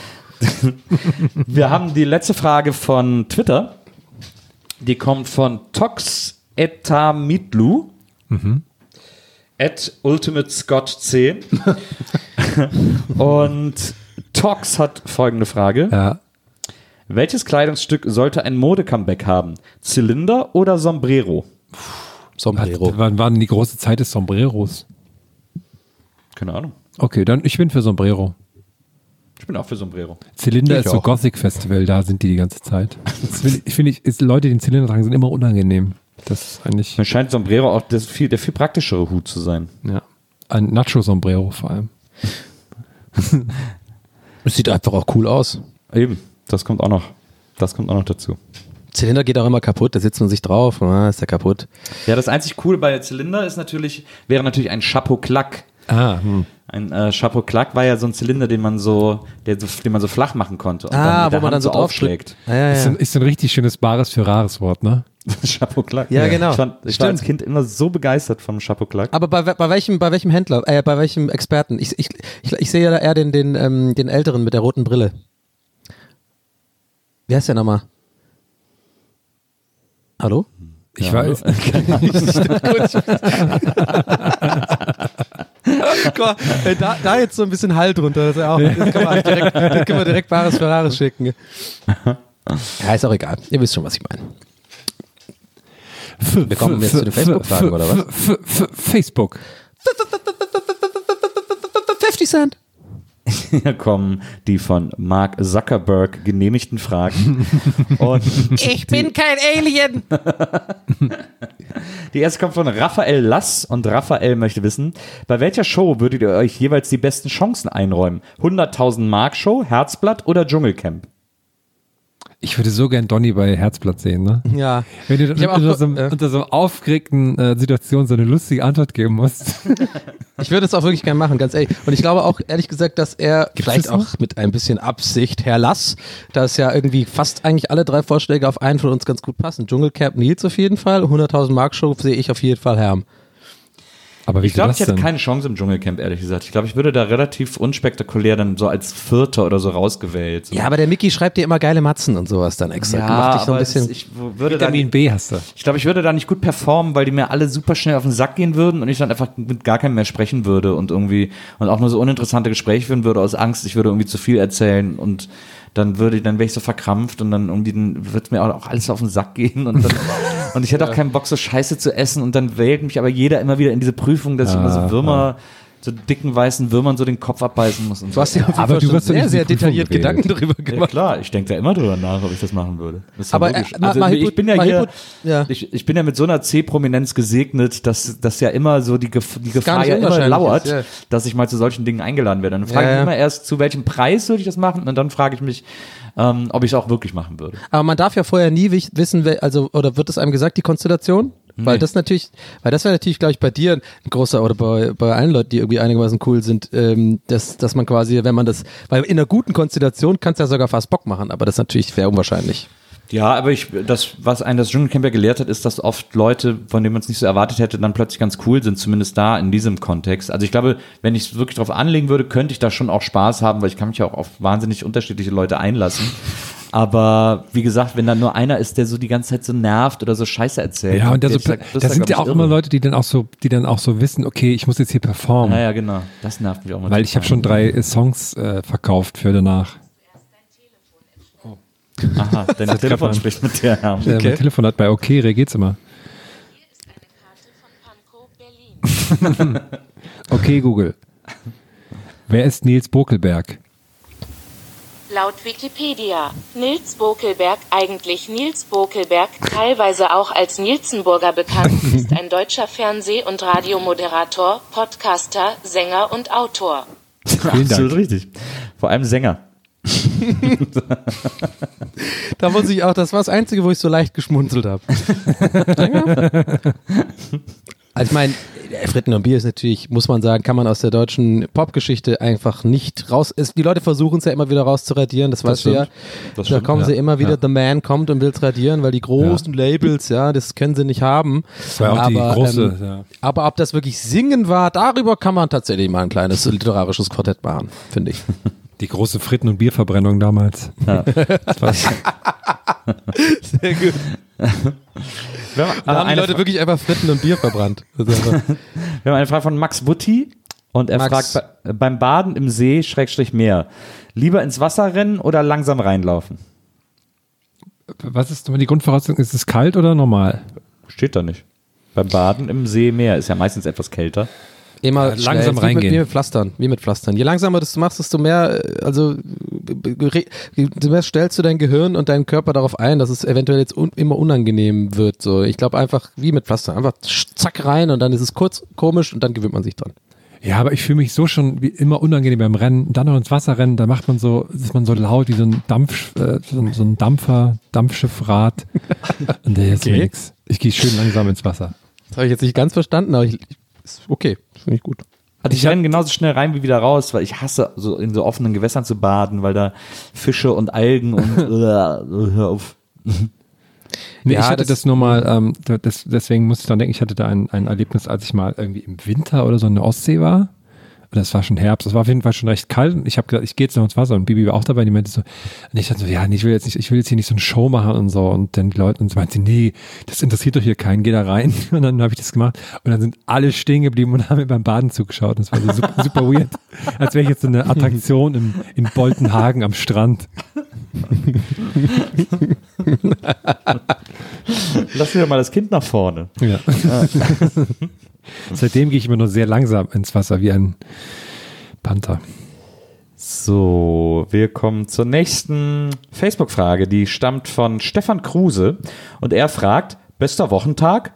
Wir haben die letzte Frage von Twitter. Die kommt von Tox Etamitlu. Mhm. At Ultimate Scott C. Und Tox hat folgende Frage. Ja. Welches Kleidungsstück sollte ein Mode-Comeback haben? Zylinder oder Sombrero? Sombrero. Wann war denn die große Zeit des Sombreros? Keine Ahnung. Okay, dann ich bin für Sombrero. Ich bin auch für Sombrero. Zylinder Ich ist so auch. Gothic Festival, da sind die die ganze Zeit. Das finde ich, find ich ist, Leute, die den Zylinder tragen, sind immer unangenehm. Das ist eigentlich, Mir scheint Sombrero auch das viel, der viel praktischere Hut zu sein. ja, ein Nacho-Sombrero vor allem. Es sieht einfach auch cool aus. Eben, das kommt auch noch. Das kommt auch noch dazu. Zylinder geht auch immer kaputt, da sitzt man sich drauf, ah, ist der kaputt. Ja, das einzig Coole bei Zylinder ist natürlich, wäre natürlich ein Chapeau-Claque. Ah, hm. Ein äh, Chapeau-Claque war ja so ein Zylinder, den man so, der, so, den man so flach machen konnte. Und Ah, dann mit der wo man Hand dann so aufschlägt. Ah, ja, Ist, ja. ein, ist ein richtig schönes Bares für rares Wort, ne? Chapeau-Claque. Ja, genau. Ich, fand, ich war als Kind immer so begeistert vom Chapeau-Claque. Aber bei, bei welchem, bei welchem Händler, äh, bei welchem Experten? Ich, ich, ich, ich sehe ja da eher den, den, ähm, den Älteren mit der roten Brille. Wie heißt der nochmal? Hallo? Ich Ja, weiß. Guck mal, äh, da, da jetzt so ein bisschen Halt drunter. Das, ist ja auch, das, kann man direkt, das können wir direkt Bares für Rares schicken. Ja, ist auch egal. Ihr wisst schon, was ich meine. Wir kommen jetzt zu den Facebook-Fragen, oder was? Facebook. fifty Cent. Hier kommen die von Mark Zuckerberg genehmigten Fragen. Und Ich bin kein Alien. die erste kommt von Raphael Lass und Raphael möchte wissen, bei welcher Show würdet ihr euch jeweils die besten Chancen einräumen? hunderttausend Mark Show, Herzblatt oder Dschungelcamp? Ich würde so gern Donny bei Herzblatt sehen, ne? Ja. Wenn du Ich hab auch- unter, so, äh. unter so aufgeregten äh, Situationen so eine lustige Antwort geben musst. Ich würde es auch wirklich gerne machen, ganz ehrlich. Und ich glaube auch, ehrlich gesagt, dass er Gibt's vielleicht das noch? auch mit ein bisschen Absicht, Herr Lass, dass ja irgendwie fast eigentlich alle drei Vorschläge auf einen von uns ganz gut passen. Dschungelcamp Nils auf jeden Fall, hunderttausend Mark Show sehe ich auf jeden Fall Herm. Aber wie Ich glaube, das ich hätte denn? keine Chance im Dschungelcamp, ehrlich gesagt. Ich glaube, ich würde da relativ unspektakulär dann so als Vierter oder so rausgewählt. So. Ja, aber der Mickey schreibt dir immer geile Matzen und sowas dann extra. Ja, Macht dich so ein aber bisschen. es- ich würde da Vitamin B hast du. Ich glaube, ich würde da nicht gut performen, weil die mir alle super schnell auf den Sack gehen würden und ich dann einfach mit gar keinem mehr sprechen würde und irgendwie und auch nur so uninteressante Gespräche führen würde aus Angst, ich würde irgendwie zu viel erzählen und dann würde dann wäre ich so verkrampft und dann irgendwie dann wird mir auch alles auf den Sack gehen und dann, und ich hätte auch keinen Bock so Scheiße zu essen und dann wählt mich aber jeder immer wieder in diese Prüfung, dass ich immer so Würmer, so dicken weißen Würmern so den Kopf abbeißen muss und Du so. hast dir auf jeden Aber Fall du schon wirst doch sehr, nicht sehr die Prüfung detailliert gewählt. Gedanken darüber Ja, gemacht. klar, ich denke da immer drüber nach, ob ich das machen würde. Das ist ja Aber, logisch. äh, mal- also, mal ich bin ja hypo- mal hier, hypo- ja. ich, ich bin ja mit so einer C-Prominenz gesegnet, dass, dass ja immer so die, Gef die gar Gefahr nicht ja immer unwahrscheinlich lauert, ist, ja. dass ich mal zu solchen Dingen eingeladen werde. Dann frage Ja, ich ja. immer erst, zu welchem Preis würde ich das machen und dann frage ich mich, ähm, ob ich es auch wirklich machen würde. Aber man darf ja vorher nie wich- wissen, wer, also, oder wird es einem gesagt, die Konstellation? Weil das natürlich, weil das wäre natürlich, glaube ich, bei dir ein großer, oder bei, bei allen Leuten, die irgendwie einigermaßen cool sind, ähm, dass, dass man quasi, wenn man das, weil in einer guten Konstellation kann es ja sogar fast Bock machen, aber das natürlich wäre unwahrscheinlich. Ja, aber ich, das, was einen das Dschungelcamp ja gelehrt hat, ist, dass oft Leute, von denen man es nicht so erwartet hätte, dann plötzlich ganz cool sind, zumindest da in diesem Kontext. Also ich glaube, wenn ich es wirklich drauf anlegen würde, könnte ich da schon auch Spaß haben, weil ich kann mich ja auch auf wahnsinnig unterschiedliche Leute einlassen. Aber wie gesagt, wenn da nur einer ist, der so die ganze Zeit so nervt oder so Scheiße erzählt. Ja, und da, so, ehrlich gesagt, das da ist sind ja glaub auch ich, immer irre. Leute, die dann auch so, die dann auch so wissen, okay, ich muss jetzt hier performen. Ja, ja, genau. Das nervt mich auch mal. Weil ich habe schon drei äh, Songs äh, verkauft für danach. Aha, dein Das Telefon kann man- spricht mit dir. Ja. Äh, mein Telefon hat bei OK reagiert's immer. Okay, Google. Wer ist Nils Bokelberg? Laut Wikipedia, Nils Bokelberg, eigentlich Nils Bokelberg, teilweise auch als Nilsenburger bekannt, ist ein deutscher Fernseh- und Radiomoderator, Podcaster, Sänger und Autor. Vielen Absolut Dank. richtig. Vor allem Sänger. Da muss ich auch, das war das Einzige, wo ich so leicht geschmunzelt habe. Also ich meine, Fritten und Bier ist natürlich, muss man sagen, kann man aus der deutschen Popgeschichte einfach nicht raus. Es, die Leute versuchen es ja immer wieder rauszuradieren, das, weißt du ja. Das Da stimmt, kommen ja. sie immer wieder, Ja. The Man kommt und will es radieren, weil die großen Labels, ja, das können sie nicht haben. Das war auch die aber, große. ähm, ja. aber ob das wirklich Singen war, darüber kann man tatsächlich mal ein kleines literarisches Quartett machen, finde ich. Die große Fritten- und Bierverbrennung damals. Das war, Sehr gut. Wir haben, Da äh, haben die eine, Leute Fra- wirklich einfach Fritten und Bier verbrannt. Das ist einfach- wir haben eine Frage von Max Wutti und er Max. fragt, bei, beim Baden im See, Schrägstrich Meer, lieber ins Wasser rennen oder langsam reinlaufen? was ist die Grundvoraussetzung? Ist es kalt oder normal? Steht da nicht. Beim Baden im See, Meer ist ja meistens etwas kälter. Immer Ja, schnell, langsam wie reingehen. Mit, wie mit Pflastern, wie mit Pflastern. Je langsamer das du machst, desto mehr, äh, also re- desto mehr stellst du dein Gehirn und deinen Körper darauf ein, dass es eventuell jetzt un, immer unangenehm wird. So, ich glaube einfach wie mit Pflastern, einfach zack rein und dann ist es kurz komisch und dann gewöhnt man sich dran. Ja, aber ich fühle mich so schon wie immer unangenehm beim Rennen. Dann noch ins Wasser rennen, da macht man so, ist man so laut wie so ein Dampf, äh, so, ein- so ein Dampfer, Dampfschiffrad. Und der ist Okay. nix. Ich gehe schön langsam ins Wasser. Das habe ich jetzt nicht ganz verstanden, aber ich, ist okay, finde ich gut. Also ich renne genauso schnell rein wie wieder raus, weil ich hasse, so in so offenen Gewässern zu baden, weil da Fische und Algen und hör auf. Nee, Ja, ich hatte das- das, nur mal, ähm, das, deswegen musste ich dann denken, ich hatte da ein, ein Erlebnis, als ich mal irgendwie im Winter oder so in der Ostsee war. Oder es war schon Herbst, es war auf jeden Fall schon recht kalt. Und ich habe gesagt, ich gehe jetzt noch ins Wasser und Bibi war auch dabei. Die meinte so, und ich dachte so, ja, nee, ich will jetzt nicht, ich will jetzt hier nicht so eine Show machen und so. Und dann die Leute, und sie meinte, nee, das interessiert doch hier keinen, geh da rein. Und dann habe ich das gemacht und dann sind alle stehen geblieben und haben mir beim Baden zugeschaut. Und das war so super, super weird. Als wäre ich jetzt so eine Attraktion in, in Boltenhagen am Strand. Lass mir mal das Kind nach vorne. Ja. Seitdem gehe ich immer nur sehr langsam ins Wasser, wie ein Panther. So, wir kommen zur nächsten Facebook-Frage. Die stammt von Stefan Kruse und er fragt, bester Wochentag?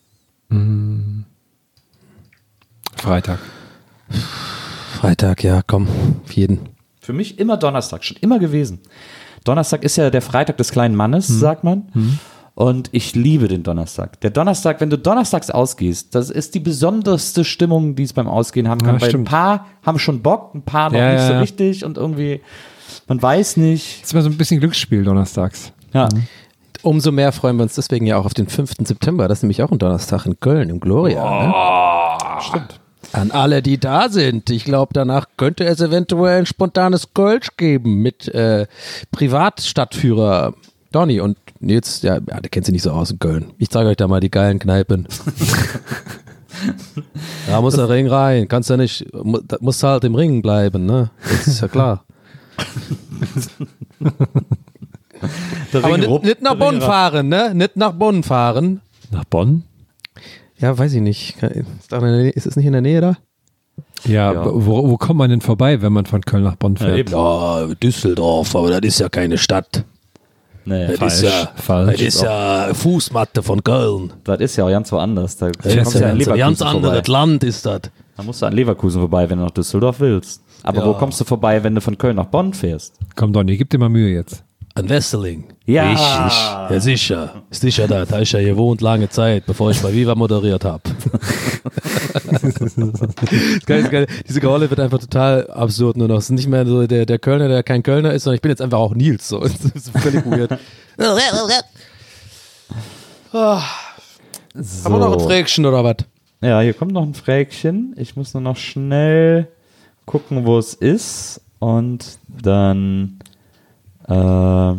Freitag. Freitag, ja, komm, auf jeden. Für mich immer Donnerstag, schon immer gewesen. Donnerstag ist ja der Freitag des kleinen Mannes, sagt man. Und ich liebe den Donnerstag. Der Donnerstag, wenn du donnerstags ausgehst, das ist die besonderste Stimmung, die es beim Ausgehen haben kann. Ja, Weil ein stimmt. paar haben schon Bock, ein paar noch Ja, nicht ja, so ja. richtig und irgendwie, man weiß nicht. Das ist immer so ein bisschen Glücksspiel donnerstags. Ja. Umso mehr freuen wir uns deswegen ja auch auf den fünften September. Das ist nämlich auch ein Donnerstag in Köln, im Gloria. Ne? Stimmt. An alle, die da sind. Ich glaube, danach könnte es eventuell ein spontanes Kölsch geben mit äh, Privatstadtführer Donny und Nils. Ja, ja, der kennt sich nicht so aus in Köln. Ich zeige euch da mal die geilen Kneipen. Da muss der Ring rein. Kannst ja nicht, mu- da musst du halt im Ring bleiben, ne? Das ist ja klar. Der Aber Ring nicht, ruppt, nicht nach der Ring Bonn ruppt. fahren, ne? Nicht nach Bonn fahren. Nach Bonn? Ja, weiß ich nicht. Ist, da in der Nähe- ist es nicht in der Nähe da? Ja, Ja. Wo, wo kommt man denn vorbei, wenn man von Köln nach Bonn fährt? eben. Ja, Düsseldorf, aber das ist ja keine Stadt. Nee, Das falsch, ist ja, falsch. das ist ja Fußmatte von Köln. das ist ja auch ganz woanders. Da, Das ist kommst du ja an ein ganz Leverkusen anderes vorbei. Land ist das. Da musst du an Leverkusen vorbei, wenn du nach Düsseldorf willst. Aber Ja. wo kommst du vorbei, wenn du von Köln nach Bonn fährst? Komm Donny, gib dir mal Mühe jetzt. An Wesseling. Ja. Richtig. Ja, sicher. Sicher da. Da ist ja gewohnt lange Zeit, bevor ich bei Viva moderiert habe. geil, geil. Diese Rolle wird einfach total absurd nur noch. Es ist nicht mehr so der, der Kölner, der kein Kölner ist, sondern ich bin jetzt einfach auch Nils. So. Das ist völlig weird. Ah. So. Haben wir noch ein Frägchen oder was? Ja, hier kommt noch ein Frägchen. Ich muss nur noch schnell gucken, wo es ist. Und dann. Äh,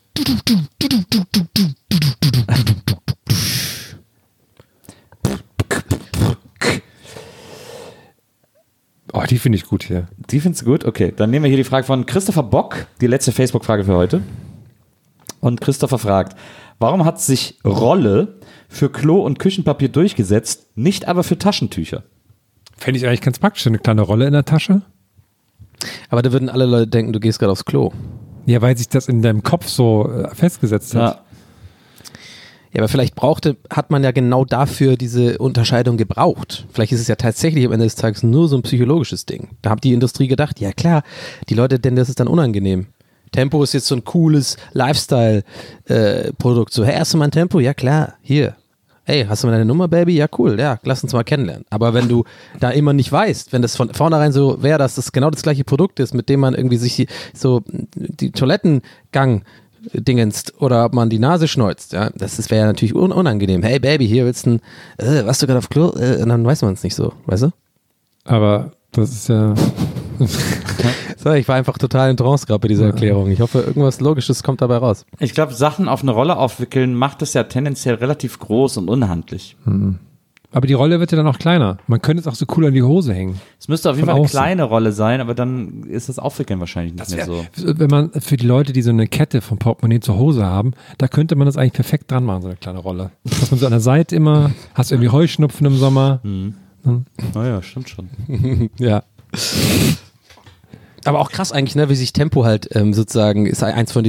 Oh, die finde ich gut hier. die findest du gut? Okay, dann nehmen wir hier die Frage von Christopher Bock, die letzte Facebook-Frage für heute. Und Christopher fragt, warum hat sich Rolle für Klo- und Küchenpapier durchgesetzt, nicht aber für Taschentücher? Fände ich eigentlich ganz praktisch, eine kleine Rolle in der Tasche. Aber da würden alle Leute denken, du gehst gerade aufs Klo. Ja, weil sich das in deinem Kopf so äh, festgesetzt hat. Ja, aber vielleicht brauchte, hat man ja genau dafür diese Unterscheidung gebraucht. Vielleicht ist es ja tatsächlich am Ende des Tages nur so ein psychologisches Ding. Da hat die Industrie gedacht, ja klar, die Leute, denn das ist dann unangenehm. Tempo ist jetzt so ein cooles Lifestyle-Produkt. So, hey, hast du mal ein Tempo? Ja klar, hier. Hey, hast du mal deine Nummer, Baby? Ja, cool, ja, lass uns mal kennenlernen. Aber wenn du da immer nicht weißt, wenn das von vornherein so wäre, dass das genau das gleiche Produkt ist, mit dem man irgendwie sich die, so die Toilettengang dingenst oder ob man die Nase schneuzt, ja, das wäre ja natürlich un unangenehm. Hey Baby, hier willst du ein, äh, warst du gerade auf Klo? Äh, und dann weiß man es nicht so, weißt du? Aber das ist ja. So, ich war einfach total in Trance gerade bei dieser Erklärung. Ich hoffe, irgendwas Logisches kommt dabei raus. Ich glaube, Sachen auf eine Rolle aufwickeln macht es ja tendenziell relativ groß und unhandlich. Aber die Rolle wird ja dann auch kleiner. Man könnte es auch so cool an die Hose hängen. Es müsste auf jeden Von Fall eine außen. kleine Rolle sein, aber dann ist das Aufwickeln wahrscheinlich nicht mehr so. Wenn man für die Leute, die so eine Kette vom Portemonnaie zur Hose haben, da könnte man das eigentlich perfekt dran machen, so eine kleine Rolle. Dass man so an der Seite immer, hast du irgendwie Heuschnupfen im Sommer. Naja, stimmt schon. Ja. Aber auch krass eigentlich, ne, wie sich Tempo halt ähm, sozusagen, ist eins von diesen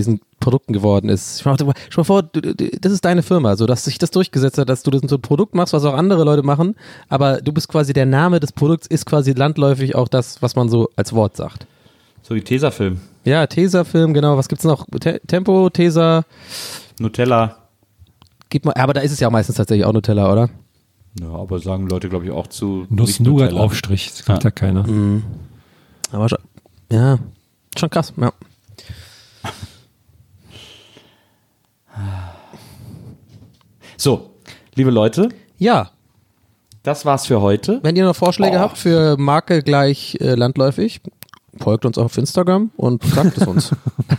Produkten geworden ist. Stell mal vor, das ist deine Firma, so dass sich das durchgesetzt hat, dass du das so ein Produkt machst, was auch andere Leute machen, aber du bist quasi, der Name des Produkts ist quasi landläufig auch das, was man so als Wort sagt. So wie Tesafilm. Ja, Tesafilm, genau. Was gibt's noch? Te- Tempo, Tesa, Nutella. Gib mal, aber da ist es ja meistens tatsächlich auch Nutella, oder? Ja, aber sagen Leute, glaube ich, auch zu Nuss-Nougat-Aufstrich, das kriegt ja, ja keiner. Mhm. Aber schon, ja, schon krass, ja. So, liebe Leute. Ja. Das war's für heute. Wenn ihr noch Vorschläge oh. habt für Marke gleich äh, landläufig, folgt uns auch auf Instagram und sagt es uns.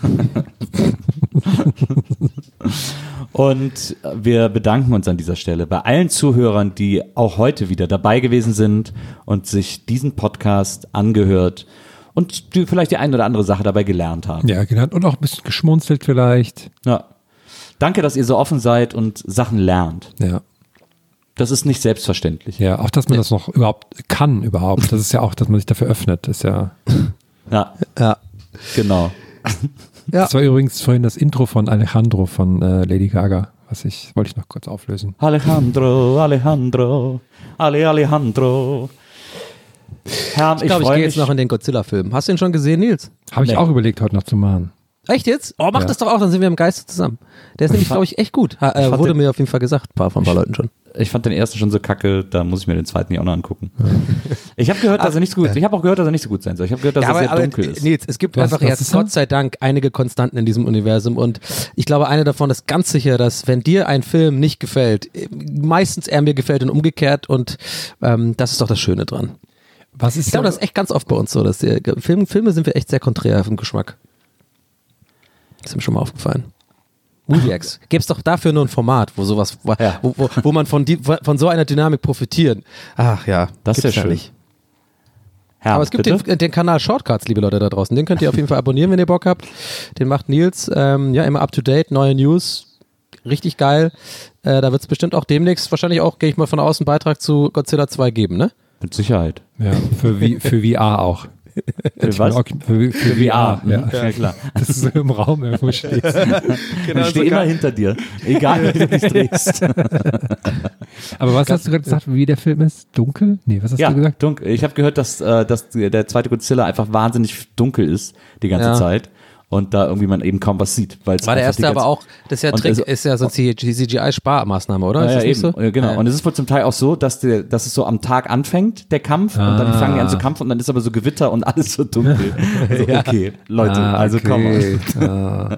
Und wir bedanken uns an dieser Stelle bei allen Zuhörern, die auch heute wieder dabei gewesen sind und sich diesen Podcast angehört und die vielleicht die eine oder andere Sache dabei gelernt haben. Ja, gelernt und auch ein bisschen geschmunzelt vielleicht. Ja. Danke, dass ihr so offen seid und Sachen lernt. Ja. Das ist nicht selbstverständlich. Ja, auch dass man das noch überhaupt kann überhaupt. Das ist ja auch, dass man sich dafür öffnet. Das ist ja. Ja. Ja. Genau. Ja. Das war übrigens vorhin das Intro von Alejandro von äh, Lady Gaga, was ich, wollte ich noch kurz auflösen. Alejandro, Alejandro, Ale Alejandro. Herr, ich glaube, ich, ich gehe jetzt noch in den Godzilla-Film. Hast du ihn schon gesehen, Nils? Habe ich nee. auch überlegt, heute noch zu machen. Echt jetzt? Oh, mach ja. das doch auch, dann sind wir im Geiste zusammen. Der ist nämlich, glaube ich, echt gut. Ha, äh, wurde den, mir auf jeden Fall gesagt, ein paar von ein paar Leuten schon. Ich fand den ersten schon so kacke, da muss ich mir den zweiten ja auch noch angucken. Ich habe gehört, dass er nicht so gut, ich habe auch gehört, dass er nicht so gut sein soll. Ich habe gehört, dass ja, er aber, sehr aber, dunkel ist. Nils, es gibt was, einfach was jetzt Gott sei Dank einige Konstanten in diesem Universum und ich glaube, eine davon ist ganz sicher, dass wenn dir ein Film nicht gefällt, meistens er mir gefällt und umgekehrt und ähm, das ist doch das Schöne dran. Was ist ich glaube, das ist echt ganz oft bei uns so, dass die Film, Filme sind wir echt sehr konträr im Geschmack. Das ist mir schon mal aufgefallen. Moviex. Gäbe es doch dafür nur ein Format, wo sowas, wo, ja. wo, wo, wo man von, die, von so einer Dynamik profitieren. Ach ja, das ist ja schön. Nicht. Herr, Aber es gibt den, den Kanal Shortcuts, liebe Leute da draußen. Den könnt ihr auf jeden Fall abonnieren, wenn ihr Bock habt. Den macht Nils, ähm, ja, immer up to date, neue News. Richtig geil. Äh, da wird es bestimmt auch demnächst, wahrscheinlich auch, gehe ich mal von außen, einen Beitrag zu Godzilla zwei geben, ne? Mit Sicherheit. Ja, für, für V R auch. Für was? Für, für, für V R, ja. Ja. Ja, klar. Das ist so im Raum irgendwo stehst. Genau, ich stehe immer hinter dir, egal wie du dich drehst. Aber was hast du gerade gesagt, wie der Film ist? Dunkel? Nee, was hast ja, du gesagt? Dunkel. Ich habe gehört, dass, äh, dass der zweite Godzilla einfach wahnsinnig dunkel ist, die ganze ja. Zeit. Und da irgendwie man eben kaum was sieht. War der erste aber auch, das ist ja Trick, also, ist ja so eine C G I-Sparmaßnahme, oder? Ja, ist ja, das eben. nicht so? Ja, genau. Ja. Und es ist wohl zum Teil auch so, dass, der, dass es so am Tag anfängt, der Kampf, ah. und dann fangen die an zu kämpfen und dann ist aber so Gewitter und alles so dunkel. Also, okay, Leute, ah, also okay. komm mal. Ah.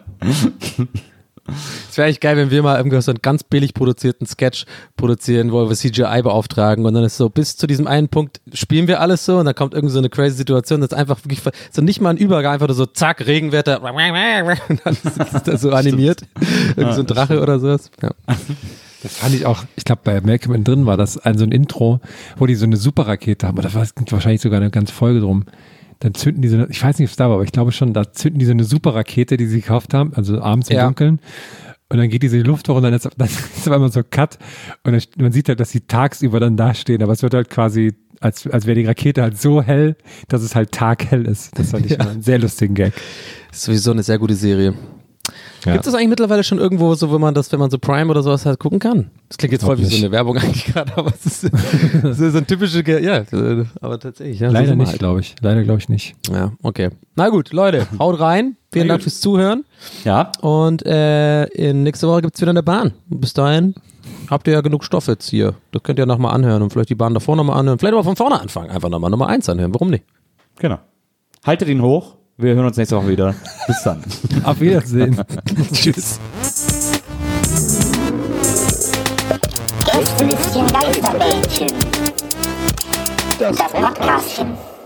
Es wäre eigentlich geil, wenn wir mal irgendwie so einen ganz billig produzierten Sketch produzieren, wo wir C G I beauftragen und dann ist so, bis zu diesem einen Punkt spielen wir alles so und dann kommt irgendwie so eine crazy Situation, das ist einfach wirklich so nicht mal ein Übergang, einfach nur so zack, Regenwetter und dann ist das so animiert. Irgendwie so ein Drache oder sowas. Ja. Das fand ich auch, ich glaube bei Malcolm in drin war das ein so ein Intro, wo die so eine Superrakete haben, oder das war wahrscheinlich sogar eine ganze Folge drum. Dann zünden die so eine, ich weiß nicht, ob es da war, aber ich glaube schon, da zünden die so eine Superrakete, die sie gekauft haben, also abends im ja. Dunkeln. Und dann geht diese in die Luft hoch und dann ist, dann ist auf einmal so Cut. Und dann, man sieht halt, dass sie tagsüber dann dastehen, aber es wird halt quasi, als, als wäre die Rakete halt so hell, dass es halt taghell ist. Das fand ich ja. einen sehr lustigen Gag. Das ist sowieso eine sehr gute Serie. Ja. Gibt es das eigentlich mittlerweile schon irgendwo, so wenn man das, wenn man so Prime oder sowas halt gucken kann? Das klingt jetzt voll wie so eine Werbung eigentlich gerade, aber es ist, das ist so ein typische, ja, aber tatsächlich. Ja, Leider so nicht, halt. glaube ich. Leider glaube ich nicht. Ja, okay. Na gut, Leute, haut rein. Vielen Dank fürs Zuhören. Ja. Und äh, in nächste Woche gibt es wieder eine Bahn. Bis dahin habt ihr ja genug Stoff jetzt hier. Das könnt ihr nochmal anhören und vielleicht die Bahn davor nochmal anhören. Vielleicht aber von vorne anfangen. Einfach nochmal Nummer eins anhören. Warum nicht? Genau. Haltet ihn hoch. Wir hören uns nächste Woche wieder. Bis dann. Auf Wiedersehen. Tschüss. Gästelistchen Geisterbällchen. Das Podcastchen.